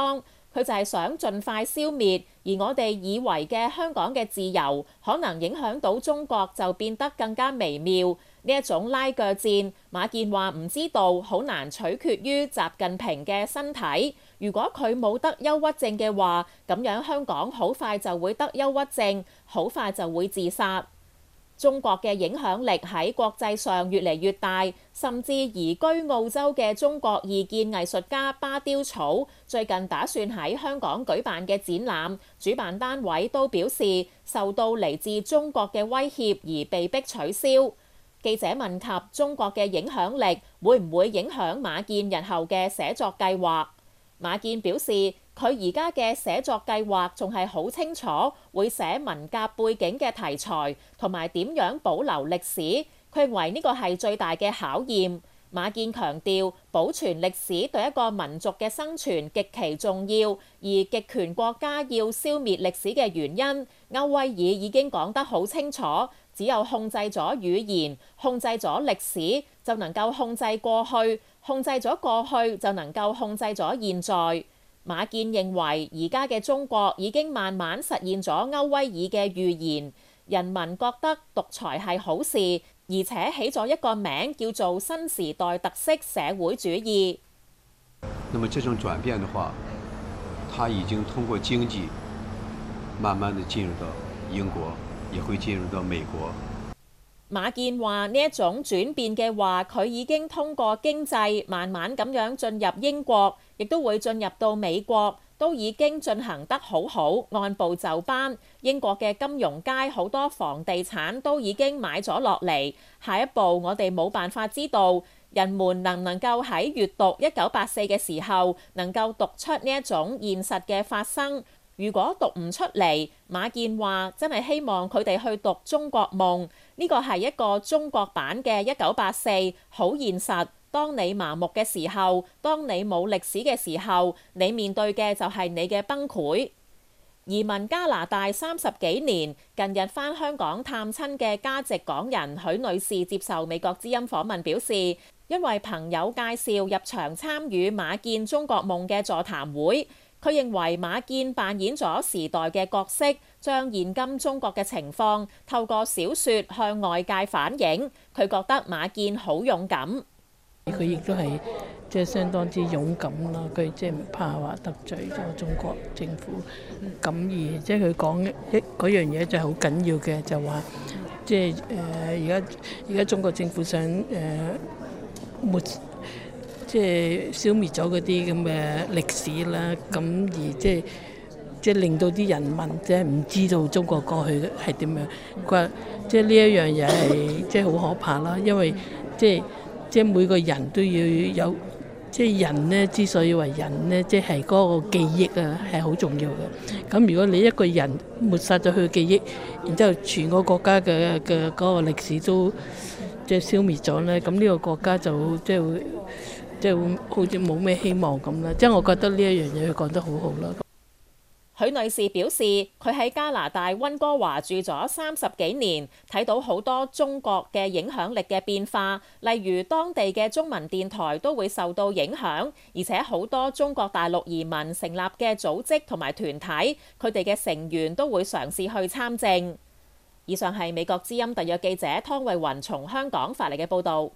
佢就係想盡快消滅，而我哋以為嘅香港嘅自由，可能影響到中國就變得更加微妙。呢一種拉鋸戰，馬建話唔知道，好難取決於習近平嘅身體。如果佢冇得憂鬱症嘅話，咁樣香港好快就會得憂鬱症，好快就會自殺。中國嘅影響力喺國際上越嚟越大，甚至移居澳洲嘅中國異見藝術家巴丟草最近打算喺香港舉辦嘅展覽，主辦單位都表示受到嚟自中國嘅威脅而被迫取消。記者問及中國嘅影響力會唔會影響馬建日後嘅寫作計劃，馬建表示佢而家嘅寫作計劃仲係好清楚，會寫文革背景嘅題材同埋點樣保留歷史。佢認為呢個係最大嘅考驗。馬建強調保存歷史對一個民族嘅生存極其重要，而極權國家要消滅歷史嘅原因，歐威爾已經講得好清楚。只有控制咗語言，控制咗歷史，就能夠控制過去，控制咗過去就能夠控制咗現在。馬建認為而家嘅中國已經慢慢實現咗歐威爾嘅預言，人民覺得獨裁係好事，而且起咗一個名叫做新時代特色社會主義。 那麼這種轉變的話，它已經通過經濟慢慢地進入到英國，也會進入到美國。 馬建話呢一種轉變嘅話，佢已經通過經濟慢慢咁樣進入英國，亦都會進入到美國，都已經進行得好好，按部就班。英國嘅金融街好多房地產都已經買咗落嚟，下一步我哋冇辦法知道人們能唔能夠喺閱讀1984嘅時候能夠讀出呢一種現實嘅發生。如果讀唔出嚟，馬建話真係希望佢哋去讀中國夢，呢個係一個中國版嘅1984，好現實。當你麻木嘅時候，當你冇歷史嘅時候，你面對嘅就係你嘅崩潰。移民加拿大30幾年，近日返香港探親嘅加籍港人許女士接受美國之音訪問表示，因為朋友介紹入場參與馬建中國夢嘅座談會。佢認為馬建扮演咗時代嘅角色，將現今中國嘅情況透過小説向外界反映。佢覺得馬建好勇敢， 佢亦都係即係相當之勇敢啦。佢即係唔怕話得罪咗中國政府。咁而即係佢講嗰樣嘢就係好緊要嘅，就話即係而家中國政府想即係消滅咗嗰啲咁嘅歷史啦，咁而即係令到啲人民即係唔知道中國過去係點樣。佢話即係呢一樣嘢係即係好可怕啦，因為即係每個人都要有，即係人呢之所以為人呢，即係嗰個記憶啊係好重要嘅。咁如果你一個人抹殺咗佢嘅記憶，然之後全個國家嘅嗰個歷史都即係消滅咗咧，咁呢個國家就即係會好似冇咩希望咁啦。即係我覺得呢一樣嘢佢講得好好啦。 許女士表示，佢喺加拿大溫哥華住咗30幾年，睇到好多中國嘅影響力嘅變化，例如當地嘅中文電台都會受到影響，而且好多中國大陸移民成立嘅組織同埋團體，佢哋嘅成員都會嘗試去參政。以上係美國之音特約記者湯慧雲從香港發嚟嘅報導。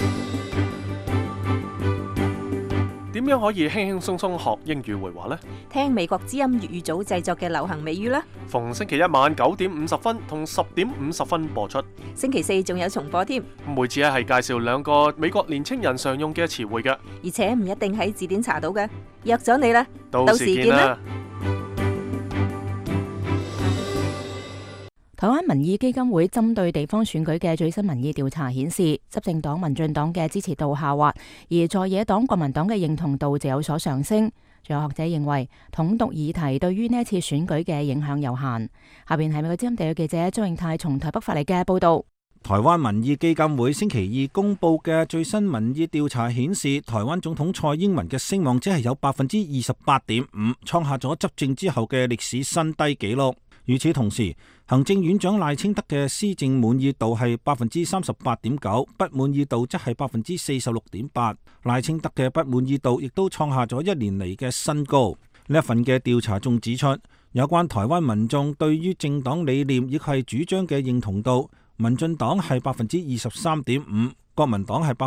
點樣可以輕輕鬆鬆學英語會話呢？ 聽美國之音粵語組製作嘅流行美語啦。 逢星期一晚9點50分同10點50分播出。 星期四仲有重播添。 每次係介紹2個美國年青人常用嘅詞彙嘅， 而且唔一定喺字典查到嘅。約咗你啦， 到時見啦。 台灣民意基金會針對地方選舉嘅最新民意調查顯示，執政黨民進黨嘅支持度下滑，而在野黨國民黨嘅認同度就有所上升。仲有學者認為，統獨議題對於呢一次選舉嘅影響有限。下邊係美國之音特約記者張永泰從台北發嚟嘅報導。 台灣民意基金會星期二公佈嘅最新民意調查顯示，台灣總統蔡英文嘅聲望只係有28.5%，創下咗執政之後嘅歷史新低紀錄。與此同時，行政院長賴清德嘅施政滿意度係38.9%，不滿意度則係46.8%。賴清德嘅不滿意度亦都創下咗1年嚟嘅新高。 呢一份嘅調查仲指出，有關台灣民眾對於政黨理念亦係主張嘅認同度，民進黨係23.5%，國民黨係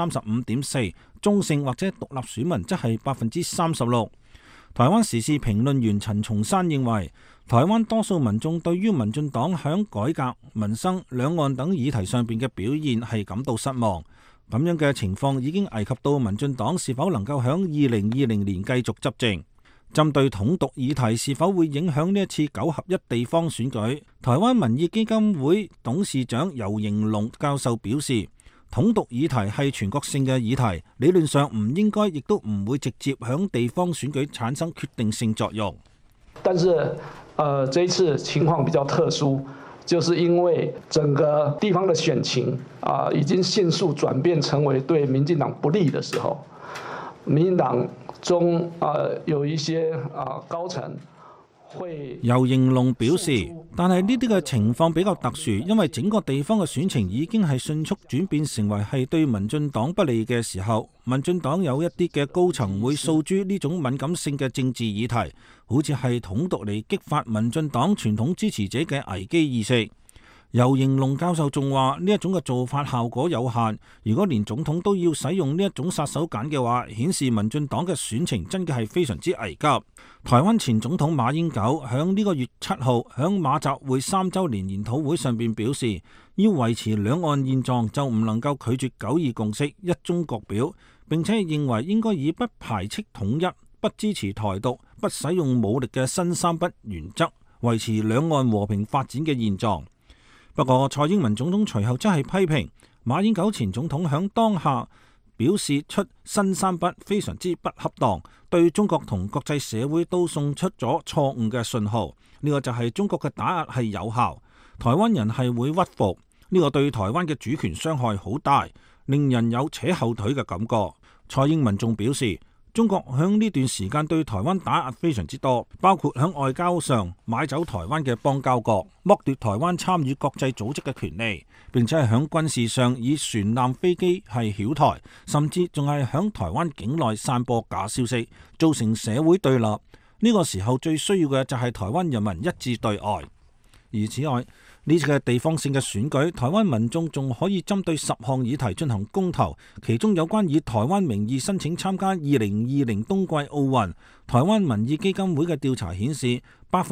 35.4%，中性或者獨立選民則係36%。台灣時事評論員陳松山認為，台灣多數民眾對於民進黨響改革、民生、兩岸等議題上邊嘅表現係感到失望。咁樣嘅情況已經危及到民進黨是否能夠響2020年繼續執政。針對統獨議題是否會影響呢一次9合1地方選舉，台灣民意基金會董事長游盈隆教授表示，統獨議題係全國性嘅議題，理論上唔應該亦都唔會直接響地方選舉產生決定性作用。 但是這一次情況比較特殊，就是因為整個地方的選情已經迅速轉變成為對民進黨不利的時候，民進黨中有一些高層會。 游盈隆表示，但係呢啲嘅情況比較特殊，因為整個地方嘅選情已經係迅速轉變成為係對民進黨不利嘅時候，民進黨有一啲嘅高層會訴諸呢種敏感性嘅政治議題，好似係統獨嚟激發民進黨傳統支持者嘅危機意識。游盈隆教授仲話，呢一種嘅做法效果有限，如果連總統都要使用呢一種殺手鐧嘅話，顯示民進黨嘅選情真嘅係非常之危急。台灣前總統馬英九響呢個月7號響馬習會3週年研討會上邊表示，要維持兩岸現狀就唔能夠拒絕9·2共識、一中各表，並且認為應該以不排斥統一、不支持台獨、不使用武力嘅新3不原則，維持兩岸和平發展嘅現狀。不過蔡英文總統隨後則係批評馬英九前總統響當下表示出新3不非常之不恰當，對中國同國際社會都送出咗錯誤嘅信號。呢個就係中國嘅打壓係有效，台灣人係會屈服，呢個對台灣嘅主權傷害好大，令人有扯後腿嘅感覺。蔡英文仲表示，中國響呢段時間對台灣打壓非常之多，包括響外交上買走台灣嘅邦交國，剝奪台灣參與國際組織嘅權利，並且係響軍事上以船艦飛機係擾台，甚至仲係響台灣境內散播假消息，造成社會對立。呢個時候最需要嘅就係台灣人民一致對外。而此外，呢次嘅地方性嘅選舉，台灣民眾仲可以針對10項議題進行公投，其中有關以台灣名義申請參加2020冬季奧運。台灣民意基金會嘅調查顯示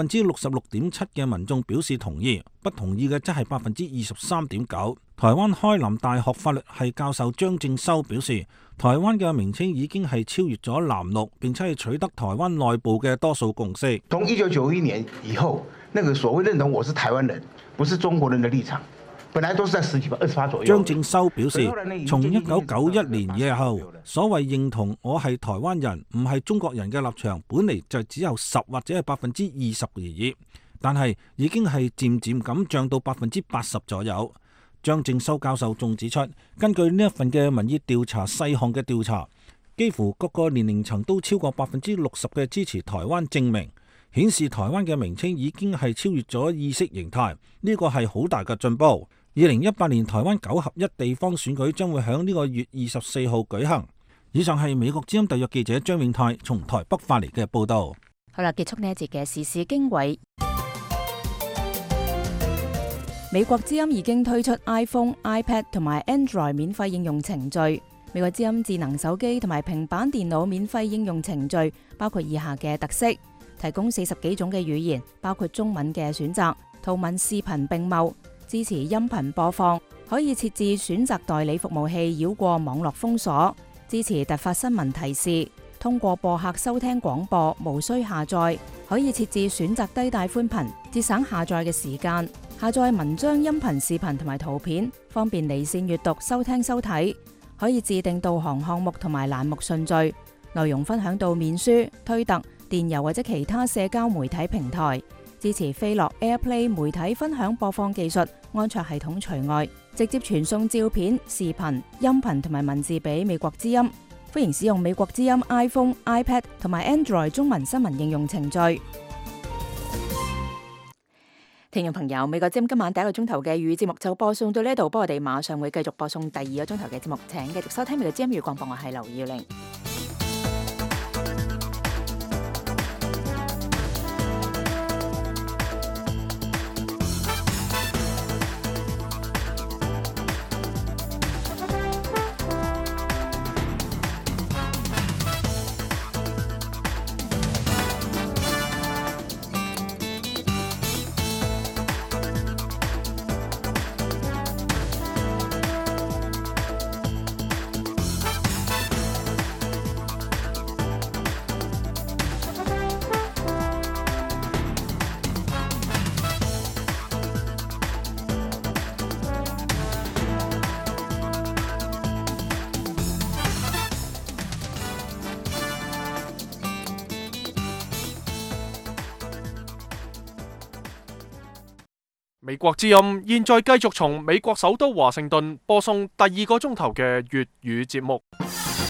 ，66.7%嘅民眾表示同意，不同意嘅則係23.9%。台灣開南大學法律系教授張正修表示，台灣嘅名稱已經係超越咗藍綠，並且係取得台灣內部嘅多數共識。 從1991年以後，那個所謂認同我是台灣人，不是中國人的立場，本來都是在28%左右。 張正修表示，從1991年以後，所謂認同我係台灣人，唔係中國人嘅立場，本嚟就只有10或者係20%而已，但係已經係漸漸咁漲到80%左右。張正修教授仲指出，根據呢一份嘅民意調查細項嘅調查，幾乎各個年齡層都超過60%嘅支持台灣正名，顯示台灣嘅名稱已經係超越咗意識形態，呢個係好大嘅進步。2018年台灣9合1地方選舉將會喺呢個月24號舉行。以上係美國之音特約記者張永泰從台北發嚟嘅報道。 好啦，結束呢一節嘅時事經緯。美國之音已經推出 iPhone、iPad 同埋 Android 免費應用程序。美國之音智能手機同埋平板電腦免費應用程序包括以下嘅特色：提供40幾種嘅語言，包括中文嘅選擇，圖文視頻並茂，支持音頻播放，可以設置選擇代理服務器繞過網絡封鎖，支持突發新聞提示，通過播客收聽廣播，無需下載，可以設置選擇低帶寬頻，節省下載嘅時間。下載文章、音頻、視頻同埋圖片，方便離線閱讀、收聽、收睇。可以自定導航項目同埋欄目順序，內容分享到面書、推特、電郵或者其他社交媒體平台。支持飛樂 AirPlay 媒體分享播放技術，安卓系統除外。直接傳送照片、視頻、音頻同埋文字俾美國之音。歡迎使用美國之音 iPhone、iPad 同埋 Android 中文新聞應用程序。聽眾朋友，美國之音今晚第一個鐘頭嘅粵語節目就播送到呢度，不過我哋馬上會繼續播送第二個鐘頭嘅節目，請繼續收聽美國之音粵語廣播，我係劉耀玲。 美國之音現在繼續從美國首都華盛頓播送第2個鐘頭嘅粵語節目。